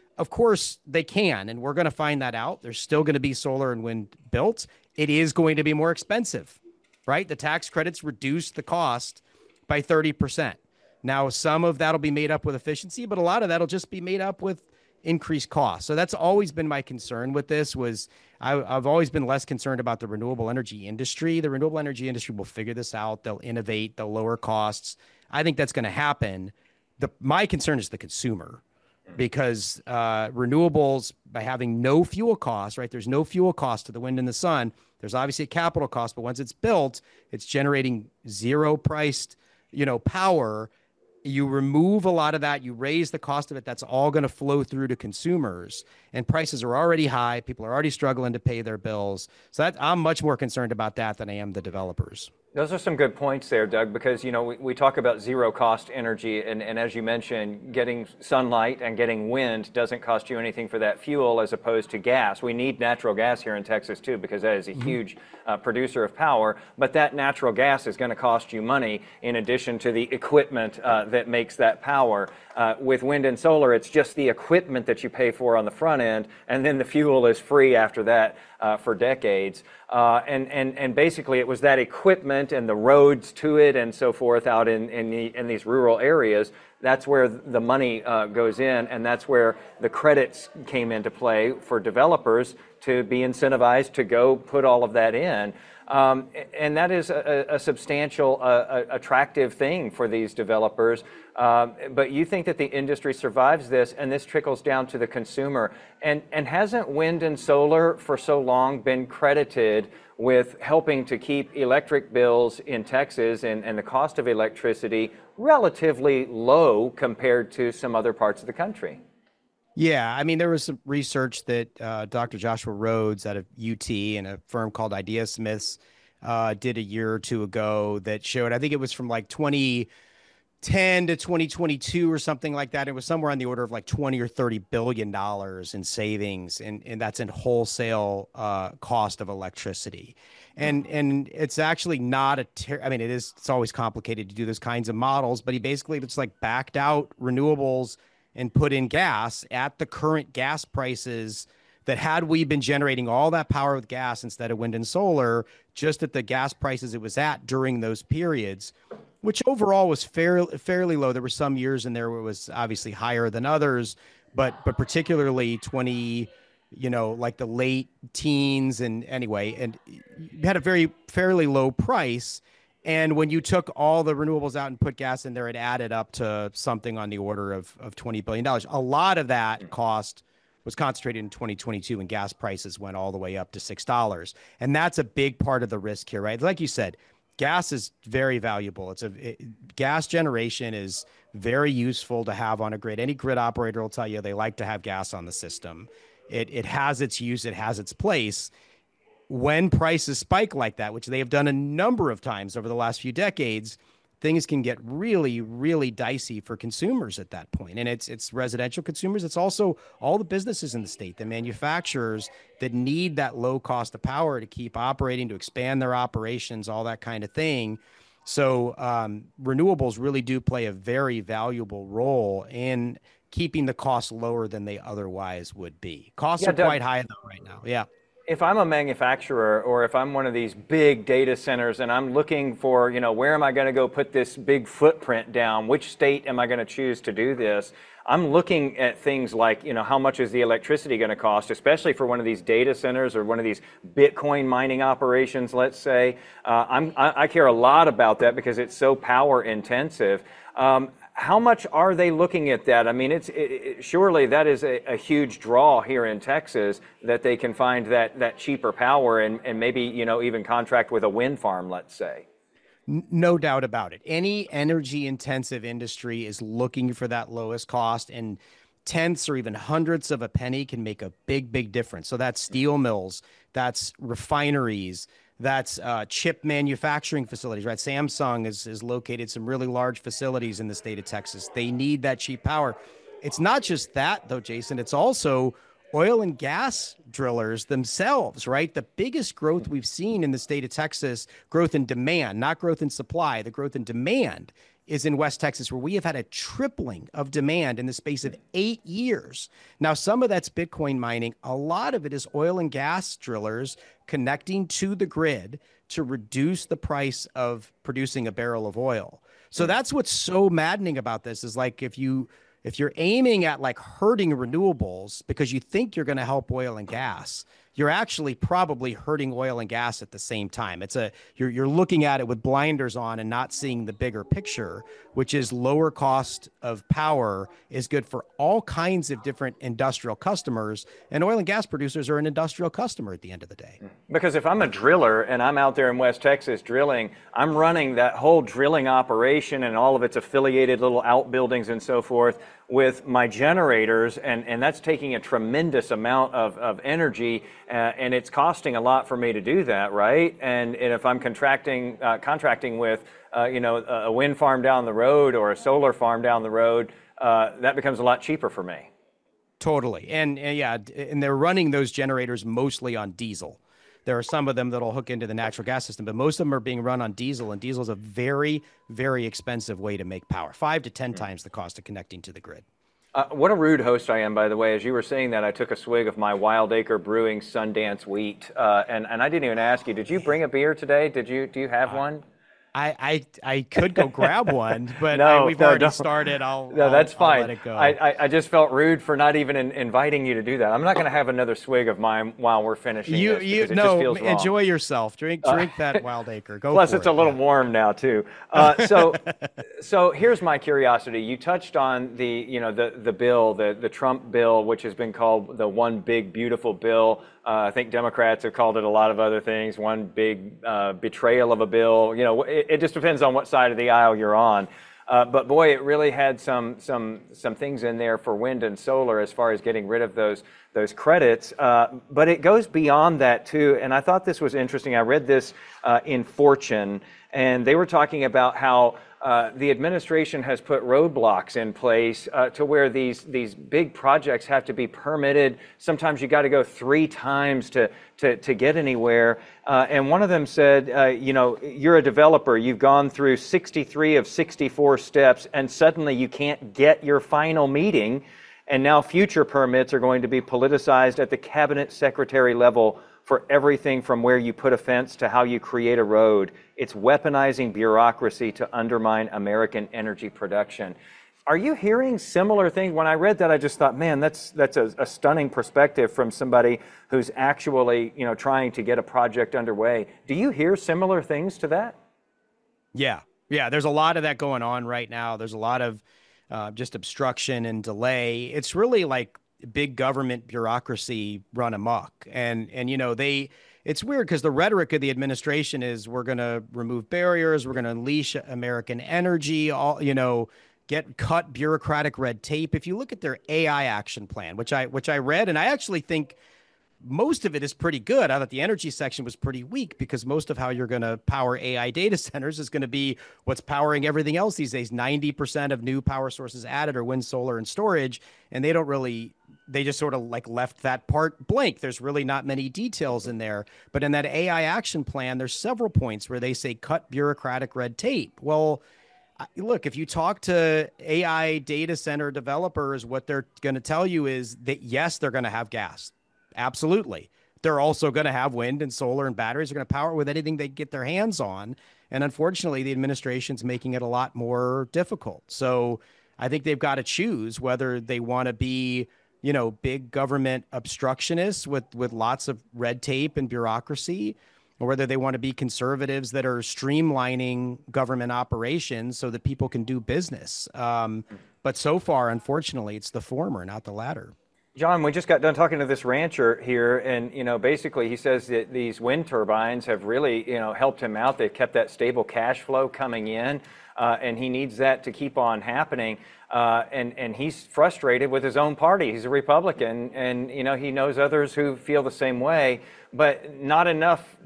S8: Of course they can, and we're going to find that out. There's still going to be solar and wind built. It is going to be more expensive, right? The tax credits reduce the cost by thirty percent. Now, some of that'll be made up with efficiency, but a lot of that'll just be made up with increased costs. So that's always been my concern with this was I, I've always been less concerned about the renewable energy industry. The renewable energy industry will figure this out. They'll innovate. They'll lower costs. I think that's going to happen. The, my concern is the consumer because uh, renewables, by having no fuel costs, right? There's no fuel cost to the wind and the sun. There's obviously a capital cost, but once it's built, it's generating zero priced, you know, power. You remove a lot of that, you raise the cost of it, that's all going to flow through to consumers. And prices are already high. People are already struggling to pay their bills. So that, I'm much more concerned about that than I am the developers.
S5: Those are some good points there, Doug, because, you know, we, we talk about zero cost energy. And, and as you mentioned, getting sunlight and getting wind doesn't cost you anything for that fuel as opposed to gas. We need natural gas here in Texas, too, because that is a mm-hmm. huge uh, producer of power. But that natural gas is going to cost you money in addition to the equipment uh, that makes that power. Uh, with wind and solar, it's just the equipment that you pay for on the front end, and then the fuel is free after that uh, for decades. Uh, and, and, and basically, it was that equipment and the roads to it and so forth out in, in, the, in these rural areas. That's where the money uh, goes in, and that's where the credits came into play for developers to be incentivized to go put all of that in. Um, and that is a, a substantial, uh, attractive thing for these developers. Um, but you think that the industry survives this, and this trickles down to the consumer. And, and hasn't wind and solar for so long been credited with helping to keep electric bills in Texas and, and the cost of electricity relatively low compared to some other parts of the country?
S8: Yeah, I mean, there was some research that uh, Doctor Joshua Rhodes out of U T and a firm called IdeaSmiths uh, did a year or two ago that showed, I think it was from like twenty ten to twenty twenty-two or something like that. It was somewhere on the order of like twenty or thirty billion dollars in savings, and, and that's in wholesale uh, cost of electricity. And and it's actually not a ter- I mean, it is, it's always complicated to do those kinds of models, but he basically just like backed out renewables and put in gas at the current gas prices that had we been generating all that power with gas instead of wind and solar, just at the gas prices it was at during those periods, which overall was fairly fairly low. There were some years in there where it was obviously higher than others, but but particularly twenty, you know, like the late teens and anyway, and you had a very fairly low price. And when you took all the renewables out and put gas in there, it added up to something on the order of, of twenty billion dollars. A lot of that cost was concentrated in twenty twenty-two when gas prices went all the way up to six dollars. And that's a big part of the risk here, right? Like you said, gas is very valuable. It's a it, gas generation is very useful to have on a grid. Any grid operator will tell you they like to have gas on the system. It it has its use, it has its place. When prices spike like that, which they have done a number of times over the last few decades, things can get really, really dicey for consumers at that point. And it's it's residential consumers. It's also all the businesses in the state, the manufacturers that need that low cost of power to keep operating, to expand their operations, all that kind of thing. So um, renewables really do play a very valuable role in keeping the costs lower than they otherwise would be. Costs
S5: yeah,
S8: are
S5: Doug,
S8: quite high though right now. Yeah.
S5: If I'm a manufacturer or if I'm one of these big data centers and I'm looking for, you know, where am I going to go put this big footprint down? Which state am I going to choose to do this? I'm looking at things like, you know, how much is the electricity going to cost, especially for one of these data centers or one of these Bitcoin mining operations, let's say. Uh, I'm, I, I care a lot about that because it's so power intensive. Um, How much are they looking at that? I mean, it's it, it, surely that is a, a huge draw here in Texas that they can find that that cheaper power and, and maybe, you know, even contract with a wind farm, let's say.
S8: No doubt about it. Any energy intensive industry is looking for that lowest cost, and tenths or even hundredths of a penny can make a big, big difference. So that's steel mills, that's refineries, that's uh, chip manufacturing facilities, right? Samsung has, has located some really large facilities in the state of Texas. They need that cheap power. It's not just that, though, Jason. It's also oil and gas drillers themselves, right? The biggest growth we've seen in the state of Texas, growth in demand, not growth in supply, the growth in demand is in West Texas, where we have had a tripling of demand in the space of eight years. Now, some of that's Bitcoin mining. A lot of it is oil and gas drillers connecting to the grid to reduce the price of producing a barrel of oil. So that's what's so maddening about this is like if you if you're aiming at like hurting renewables because you think you're going to help oil and gas, you're actually probably hurting oil and gas at the same time. It's a you're you're looking at it with blinders on and not seeing the bigger picture, which is lower cost of power is good for all kinds of different industrial customers, and oil and gas producers are an industrial customer at the end of the day.
S5: Because if I'm a driller and I'm out there in West Texas drilling, I'm running that whole drilling operation and all of its affiliated little outbuildings and so forth with my generators, and, and that's taking a tremendous amount of, of energy, uh, and it's costing a lot for me to do that, right? And, and if I'm contracting uh, contracting with uh, you know a, a wind farm down the road or a solar farm down the road, uh, that becomes a lot cheaper for me.
S8: Totally, and, and yeah, and they're running those generators mostly on diesel. There are some of them that'll hook into the natural gas system, but most of them are being run on diesel, and diesel is a very, very expensive way to make power, five to ten times the cost of connecting to the grid.
S5: Uh, what a rude host I am, by the way. As you were saying that, I took a swig of my Wild Acre Brewing Sundance Wheat, uh, and, and I didn't even ask you, did you bring a beer today? Did you? Do you have one?
S8: I, I I could go grab one, but
S5: no,
S8: I, we've
S5: no,
S8: already
S5: don't.
S8: started. I'll
S5: no,
S8: I'll,
S5: that's
S8: I'll
S5: fine.
S8: let it go.
S5: I, I, I just felt rude for not even in, inviting you to do that. I'm not going to have another swig of mine while we're finishing
S8: you
S5: this
S8: you
S5: because it
S8: no
S5: just feels wrong.
S8: enjoy yourself. Drink drink uh, that Wild Acre. Go.
S5: Plus,
S8: for
S5: it's
S8: it.
S5: a little
S8: yeah.
S5: warm now too. Uh, so, so here's my curiosity. You touched on the you know the the bill, the the Trump bill, which has been called the One Big Beautiful Bill. Uh, I think Democrats have called it a lot of other things. One big uh, betrayal of a bill. You know, it, it just depends on what side of the aisle you're on. Uh, but boy, it really had some some some things in there for wind and solar as far as getting rid of those those credits. Uh, but it goes beyond that too. And I thought this was interesting. I read this uh, in Fortune, and they were talking about how Uh, the administration has put roadblocks in place uh, to where these these big projects have to be permitted. Sometimes you got to go three times to to, to get anywhere. Uh, and one of them said, uh, you know, you're a developer. You've gone through sixty-three of sixty-four steps, and suddenly you can't get your final meeting. And now future permits are going to be politicized at the cabinet secretary level for everything from where you put a fence to how you create a road. It's weaponizing bureaucracy to undermine American energy production. Are you hearing similar things? When I read that, I just thought, man, that's that's a, a stunning perspective from somebody who's actually, you know, trying to get a project underway. Do you hear similar things to that?
S8: Yeah, yeah. There's a lot of that going on right now. There's a lot of uh, just obstruction and delay. It's really like big government bureaucracy run amok. And, and, you know, they, it's weird because the rhetoric of the administration is we're going to remove barriers. We're going to unleash American energy, all, you know, get cut bureaucratic red tape. If you look at their A I action plan, which I, which I read, and I actually think most of it is pretty good. I thought the energy section was pretty weak because most of how you're going to power A I data centers is going to be what's powering everything else these days. ninety percent of new power sources added are wind, solar, and storage. And they don't really, they just sort of like left that part blank. There's really not many details in there. But in that A I action plan, there's several points where they say cut bureaucratic red tape. Well, look, if you talk to A I data center developers, what they're going to tell you is that, yes, they're going to have gas. Absolutely. They're also going to have wind and solar and batteries. They're going to power it with anything they get their hands on. And unfortunately, the administration's making it a lot more difficult. So I think they've got to choose whether they want to be, you know, big government obstructionists with, with lots of red tape and bureaucracy, or whether they want to be conservatives that are streamlining government operations so that people can do business. Um, but so far, unfortunately, it's the former, not the latter.
S5: John, we just got done talking to this rancher here, and, you know, basically he says that these wind turbines have really, you know, helped him out. They've kept that stable cash flow coming in, uh, and he needs that to keep on happening. Uh, and, and he's frustrated with his own party. He's a Republican, and, you know, he knows others who feel the same way, but not enough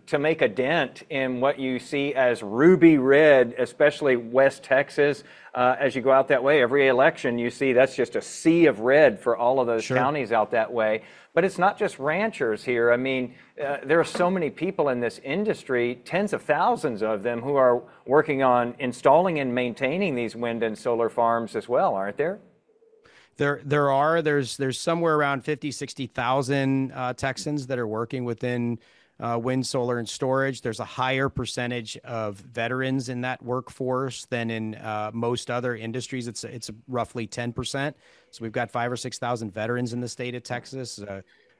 S5: to make a dent in what you see as ruby red, especially West Texas. Uh, as you go out that way, every election you see that's just a sea of red for all of those
S8: Sure.
S5: counties out that way. But it's not just ranchers here. I mean, uh, there are so many people in this industry, tens of thousands of them, who are working on installing and maintaining these wind and solar farms as well, aren't there?
S8: There, there are. There's, there's somewhere around fifty, sixty thousand uh, Texans that are working within uh, wind, solar, and storage. There's a higher percentage of veterans in that workforce than in uh, most other industries. It's it's roughly ten percent. So we've got five or six thousand veterans in the state of Texas. Uh,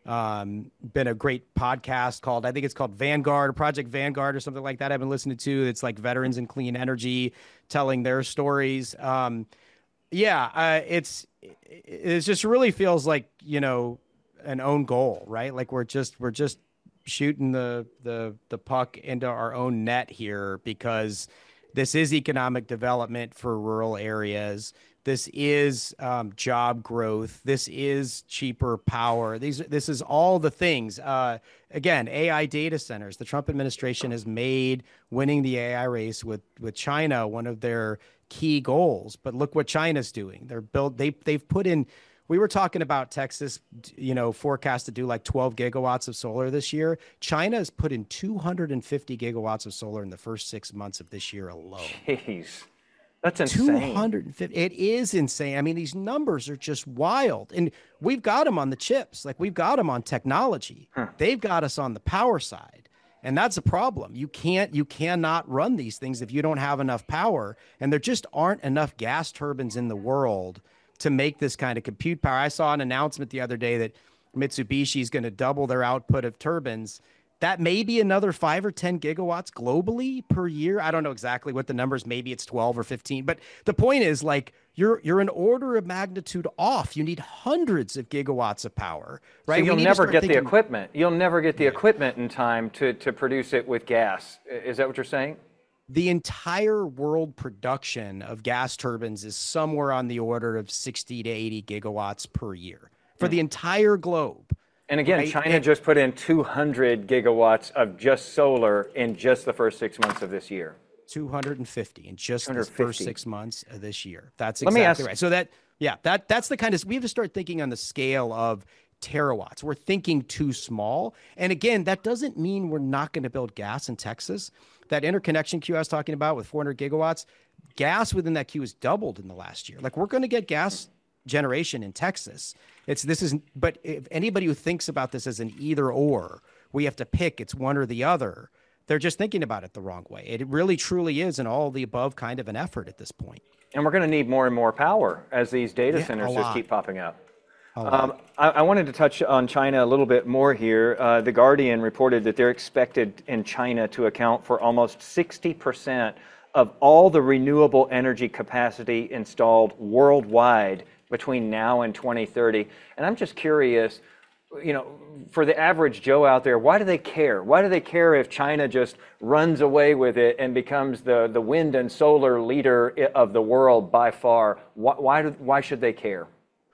S8: um, been a great podcast called, I think it's called Vanguard, Project Vanguard, or something like that. I've been listening to. It's like veterans in clean energy, telling their stories. Um, Yeah, uh, it's it just really feels like, you know, an own goal, right? Like we're just we're just shooting the the the puck into our own net here, because this is economic development for rural areas. This is um, job growth. This is cheaper power. These this is all the things. Uh, again, A I data centers. The Trump administration has made winning the A I race with with China one of their key goals. But look what China's doing. They're built. They they've put in. We were talking about Texas, you know, forecast to do like twelve gigawatts of solar this year. China has put in two hundred fifty gigawatts of solar in the first six months of this year alone.
S5: Jeez, that's insane.
S8: two hundred fifty. It is insane. I mean, these numbers are just wild. And we've got them on the chips. Like we've got them on technology. Huh. They've got us on the power side. And that's a problem. You can't, you cannot run these things if you don't have enough power. And there just aren't enough gas turbines in the world to make this kind of compute power. I saw an announcement the other day that Mitsubishi is going to double their output of turbines. That may be another five or ten gigawatts globally per year. I don't know exactly what the numbers, maybe it's twelve or fifteen, but the point is, like, you're, you're an order of magnitude off. You need hundreds of gigawatts of power, right?
S5: So you'll never get thinking, the equipment. You'll never get the equipment in time to, to produce it with gas. Is that what you're saying?
S8: The entire world production of gas turbines is somewhere on the order of sixty to eighty gigawatts per year for mm. the entire globe.
S5: And again, right? China and, just put in two hundred gigawatts of just solar in just the first six months of this year.
S8: two hundred fifty in just the first six months of this year. That's
S5: Let
S8: exactly
S5: me ask,
S8: right. So that, yeah, that that's the kind of, we have to start thinking on the scale of terawatts. We're thinking too small. And again, that doesn't mean we're not going to build gas in Texas. That interconnection queue I was talking about with four hundred gigawatts, gas within that queue has doubled in the last year. Like we're going to get gas generation in Texas. It's this is, but if anybody who thinks about this as an either or, we have to pick, it's one or the other, they're just thinking about it the wrong way. It really truly is an all of the above kind of an effort at this point.
S5: And we're going to need more and more power as these data
S8: yeah,
S5: centers just keep popping up. Um, I, I wanted to touch on China a little bit more here. Uh, the Guardian reported that they're expected in China to account for almost sixty percent of all the renewable energy capacity installed worldwide between now and twenty thirty. And I'm just curious, you know, for the average Joe out there, why do they care? Why do they care if China just runs away with it and becomes the, the wind and solar leader of the world by far? Why, why, do, why should they care?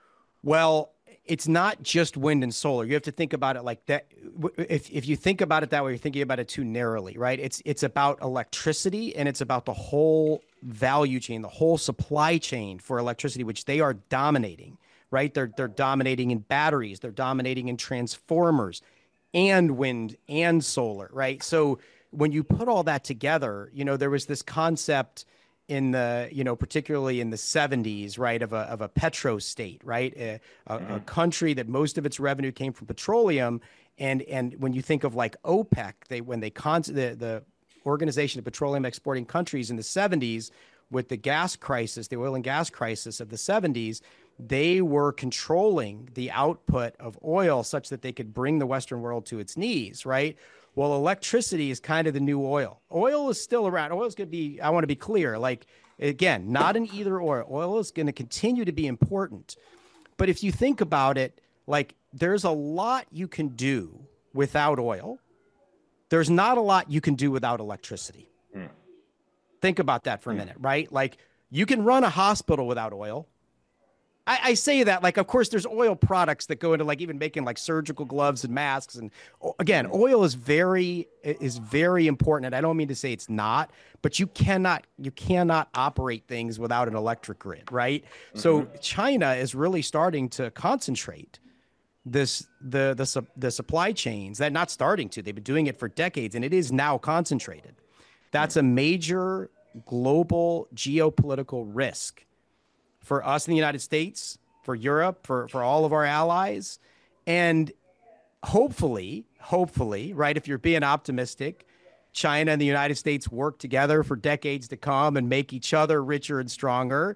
S8: Well, it's not just wind and solar. You have to think about it like that. If if you think about it that way, you're thinking about it too narrowly, right? It's it's about electricity, and it's about the whole value chain, the whole supply chain for electricity, which they are dominating, right? They're they're dominating in batteries, they're dominating in transformers, and wind and solar, right? So when you put all that together, you know, there was this concept in the, you know, particularly in the seventies, right, of a of a petro state, right, a, a, mm-hmm. a country that most of its revenue came from petroleum, and and when you think of like OPEC, they when they con the the Organization of Petroleum Exporting Countries in the seventies, with the gas crisis, the oil and gas crisis of the seventies, they were controlling the output of oil such that they could bring the Western world to its knees, right? Well, electricity is kind of the new oil. Oil is still around. Oil is going to be, I want to be clear, like, again, not an either or. Oil is going to continue to be important. But if you think about it, like, there's a lot you can do without oil. There's not a lot you can do without electricity. Mm. Think about that for a mm. minute, right? Like, you can run a hospital without oil. I, I say that, like, of course, there's oil products that go into like even making like surgical gloves and masks. And again, oil is very is very important. And I don't mean to say it's not, but you cannot you cannot operate things without an electric grid, right? Mm-hmm. So China is really starting to concentrate this the the the supply chains. They're not starting to. They've been doing it for decades, and it is now concentrated. That's a major global geopolitical risk for us in the United States, for Europe, for, for all of our allies. And hopefully, hopefully, right, if you're being optimistic, China and the United States work together for decades to come and make each other richer and stronger.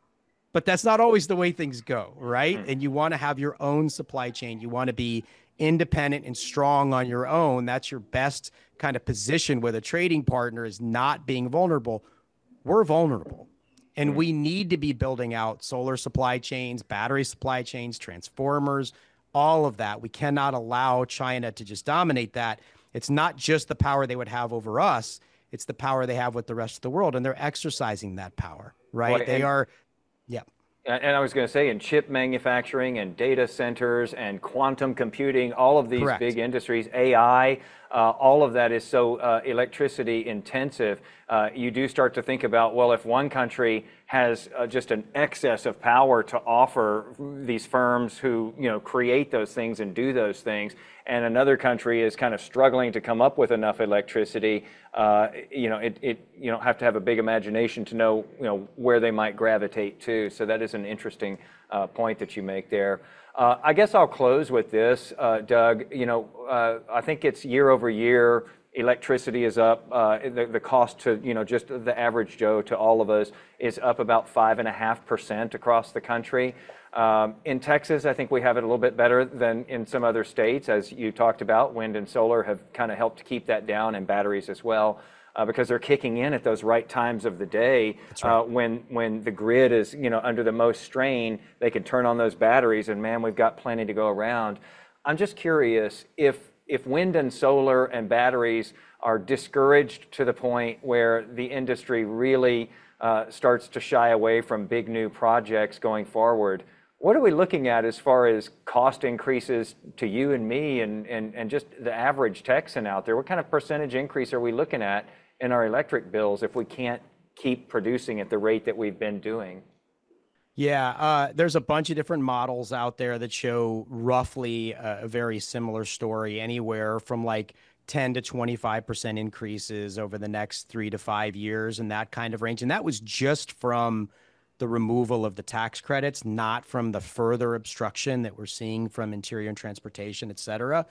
S8: But that's not always the way things go, right? Mm. And you want to have your own supply chain. You want to be independent and strong on your own. That's your best kind of position with a trading partner, is not being vulnerable. We're vulnerable. And we need to be building out solar supply chains, battery supply chains, transformers, all of that. We cannot allow China to just dominate that. It's not just the power they would have over us. It's the power they have with the rest of the world. And they're exercising that power, right?
S7: Boy,
S8: they
S7: and,
S8: are, yeah.
S7: And I was going to say, in chip manufacturing and data centers and quantum computing, all of these Correct. Big industries, A I, uh, all of that is so uh, electricity intensive. Uh, you do start to think about, well, if one country has uh, just an excess of power to offer these firms who, you know, create those things and do those things, and another country is kind of struggling to come up with enough electricity, uh, you know, it, it you don't have to have a big imagination to know, you know, where they might gravitate to. So that is an interesting uh, point that you make there. Uh, I guess I'll close with this, uh, Doug. You know, uh, I think it's year over year, electricity is up. Uh, the, the cost to, you know, just the average Joe, to all of us, is up about five and a half percent across the country. Um, in Texas, I think we have it a little bit better than in some other states. As you talked about, wind and solar have kind of helped to keep that down, and batteries as well. Uh, because they're kicking in at those right times of the day. That's right. uh, when when the grid is, you know, under the most strain, they can turn on those batteries, and man, we've got plenty to go around. I'm just curious if if wind and solar and batteries are discouraged to the point where the industry really uh, starts to shy away from big new projects going forward. What are we looking at as far as cost increases to you and me, and, and, and just the average Texan out there? What kind of percentage increase are we looking at in our electric bills if we can't keep producing at the rate that we've been doing?
S8: Yeah, uh, there's a bunch of different models out there that show roughly a, a very similar story, anywhere from like ten to twenty-five percent increases over the next three to five years in that kind of range. And that was just from the removal of the tax credits, not from the further obstruction that we're seeing from Interior and Transportation, et cetera.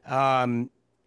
S8: Um,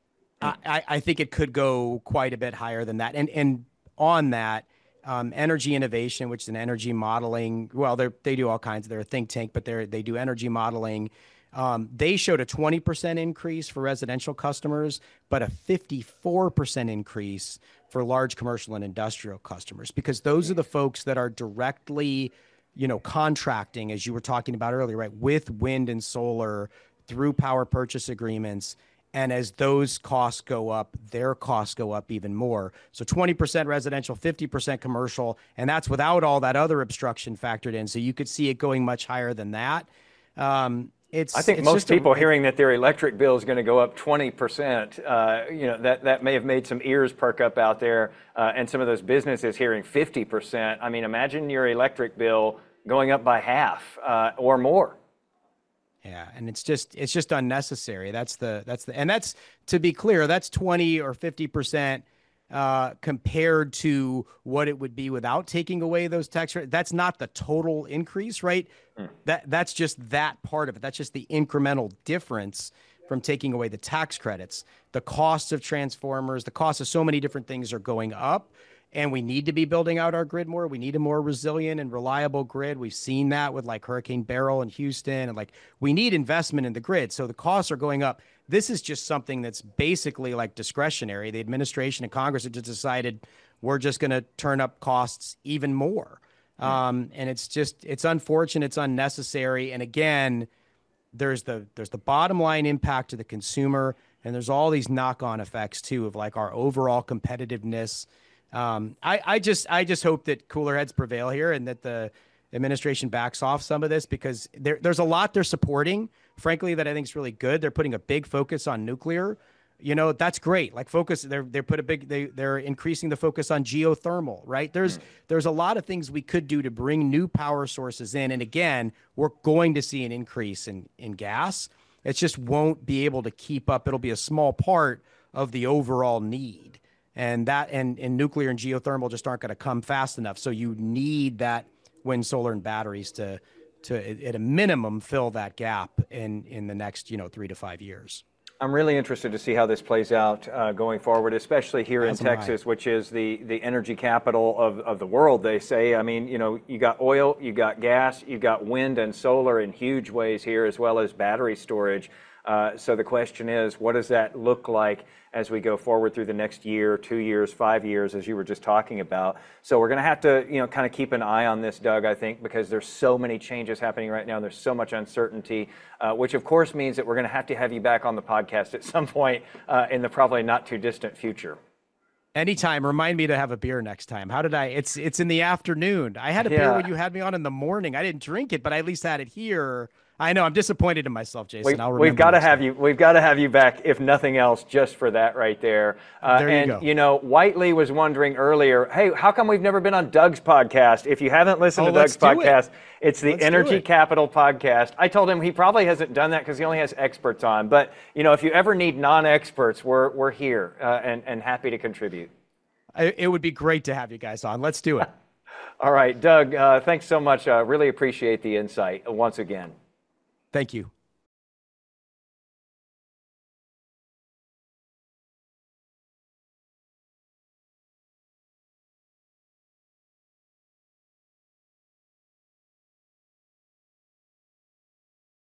S8: I, I think it could go quite a bit higher than that. And and on that, um, Energy Innovation, which is an energy modeling, well, they they do all kinds. They're a think tank, but they they do energy modeling. Um, they showed a twenty percent increase for residential customers, but a fifty-four percent increase for large commercial and industrial customers, because those are the folks that are directly, you know, contracting, as you were talking about earlier, right, with wind and solar through power purchase agreements. And as those costs go up, their costs go up even more. So twenty percent residential, fifty percent commercial, and that's without all that other obstruction factored in. So you could see it going much higher than that. Um, it's,
S7: I think
S8: it's
S7: most people
S8: a,
S7: hearing that their electric bill is going to go up twenty percent, uh, you know, that, that may have made some ears perk up out there, uh, and some of those businesses hearing fifty percent. I mean, imagine your electric bill going up by half uh, or more.
S8: Yeah, and it's just it's just unnecessary. That's the that's the and that's, to be clear, that's twenty or fifty percent uh, compared to what it would be without taking away those tax rates. That's not the total increase, right? Mm. That that's just that part of it. That's just the incremental difference from taking away the tax credits. The costs of transformers, the cost of so many different things are going up. And we need to be building out our grid more. We need a more resilient and reliable grid. We've seen that with like Hurricane Beryl in Houston. And like, we need investment in the grid. So the costs are going up. This is just something that's basically like discretionary. The administration and Congress have just decided we're just going to turn up costs even more. Um, and it's just, it's unfortunate. It's unnecessary. And again, there's the, there's the bottom line impact to the consumer. And there's all these knock-on effects too, of like our overall competitiveness. Um, I, I just I just hope that cooler heads prevail here, and that the administration backs off some of this, because there, there's a lot they're supporting, frankly, that I think is really good. They're putting a big focus on nuclear. You know, that's great. Like focus, they're they're put a big they they're increasing the focus on geothermal, right? There's mm. there's a lot of things we could do to bring new power sources in. And again, we're going to see an increase in in gas. It just won't be able to keep up. It'll be a small part of the overall need. And that and, and nuclear and geothermal just aren't going to come fast enough. So you need that wind, solar, and batteries to to at a minimum fill that gap in in the next, you know, three to five years.
S7: I'm really interested to see how this plays out uh, going forward, especially here As in Texas, I. which is the, the energy capital of, of the world, they say. I mean, you know, you got oil, you got gas, you got wind and solar in huge ways here, as well as battery storage. Uh, so the question is, what does that look like as we go forward through the next year, two years, five years, as you were just talking about? So we're going to have to, you know, kind of keep an eye on this, Doug, I think, because there's so many changes happening right now. And there's so much uncertainty, uh, which of course means that we're going to have to have you back on the podcast at some point uh, in the probably not too distant future.
S8: Anytime. Remind me to have a beer next time. How did I? It's it's in the afternoon. I had a yeah. beer when you had me on in the morning. I didn't drink it, but I at least had it here. I know. I'm disappointed in myself, Jason.
S7: We,
S8: I'll remember.
S7: We've got to have
S8: time.
S7: you. We've got to have you back, if nothing else, just for that right there. Uh,
S8: there you
S7: and
S8: go.
S7: you know, Whiteley was wondering earlier, hey, how come we've never been on Doug's podcast? If you haven't listened
S8: oh,
S7: to Doug's podcast,
S8: it.
S7: it's the
S8: let's
S7: Energy Capital podcast. I told him he probably hasn't done that because he only has experts on. But you know, if you ever need non-experts, we're we're here uh, and and happy to contribute.
S8: I, it would be great to have you guys on. Let's do it.
S7: All right, Doug. Uh, thanks so much. Uh, really appreciate the insight once again.
S8: Thank you.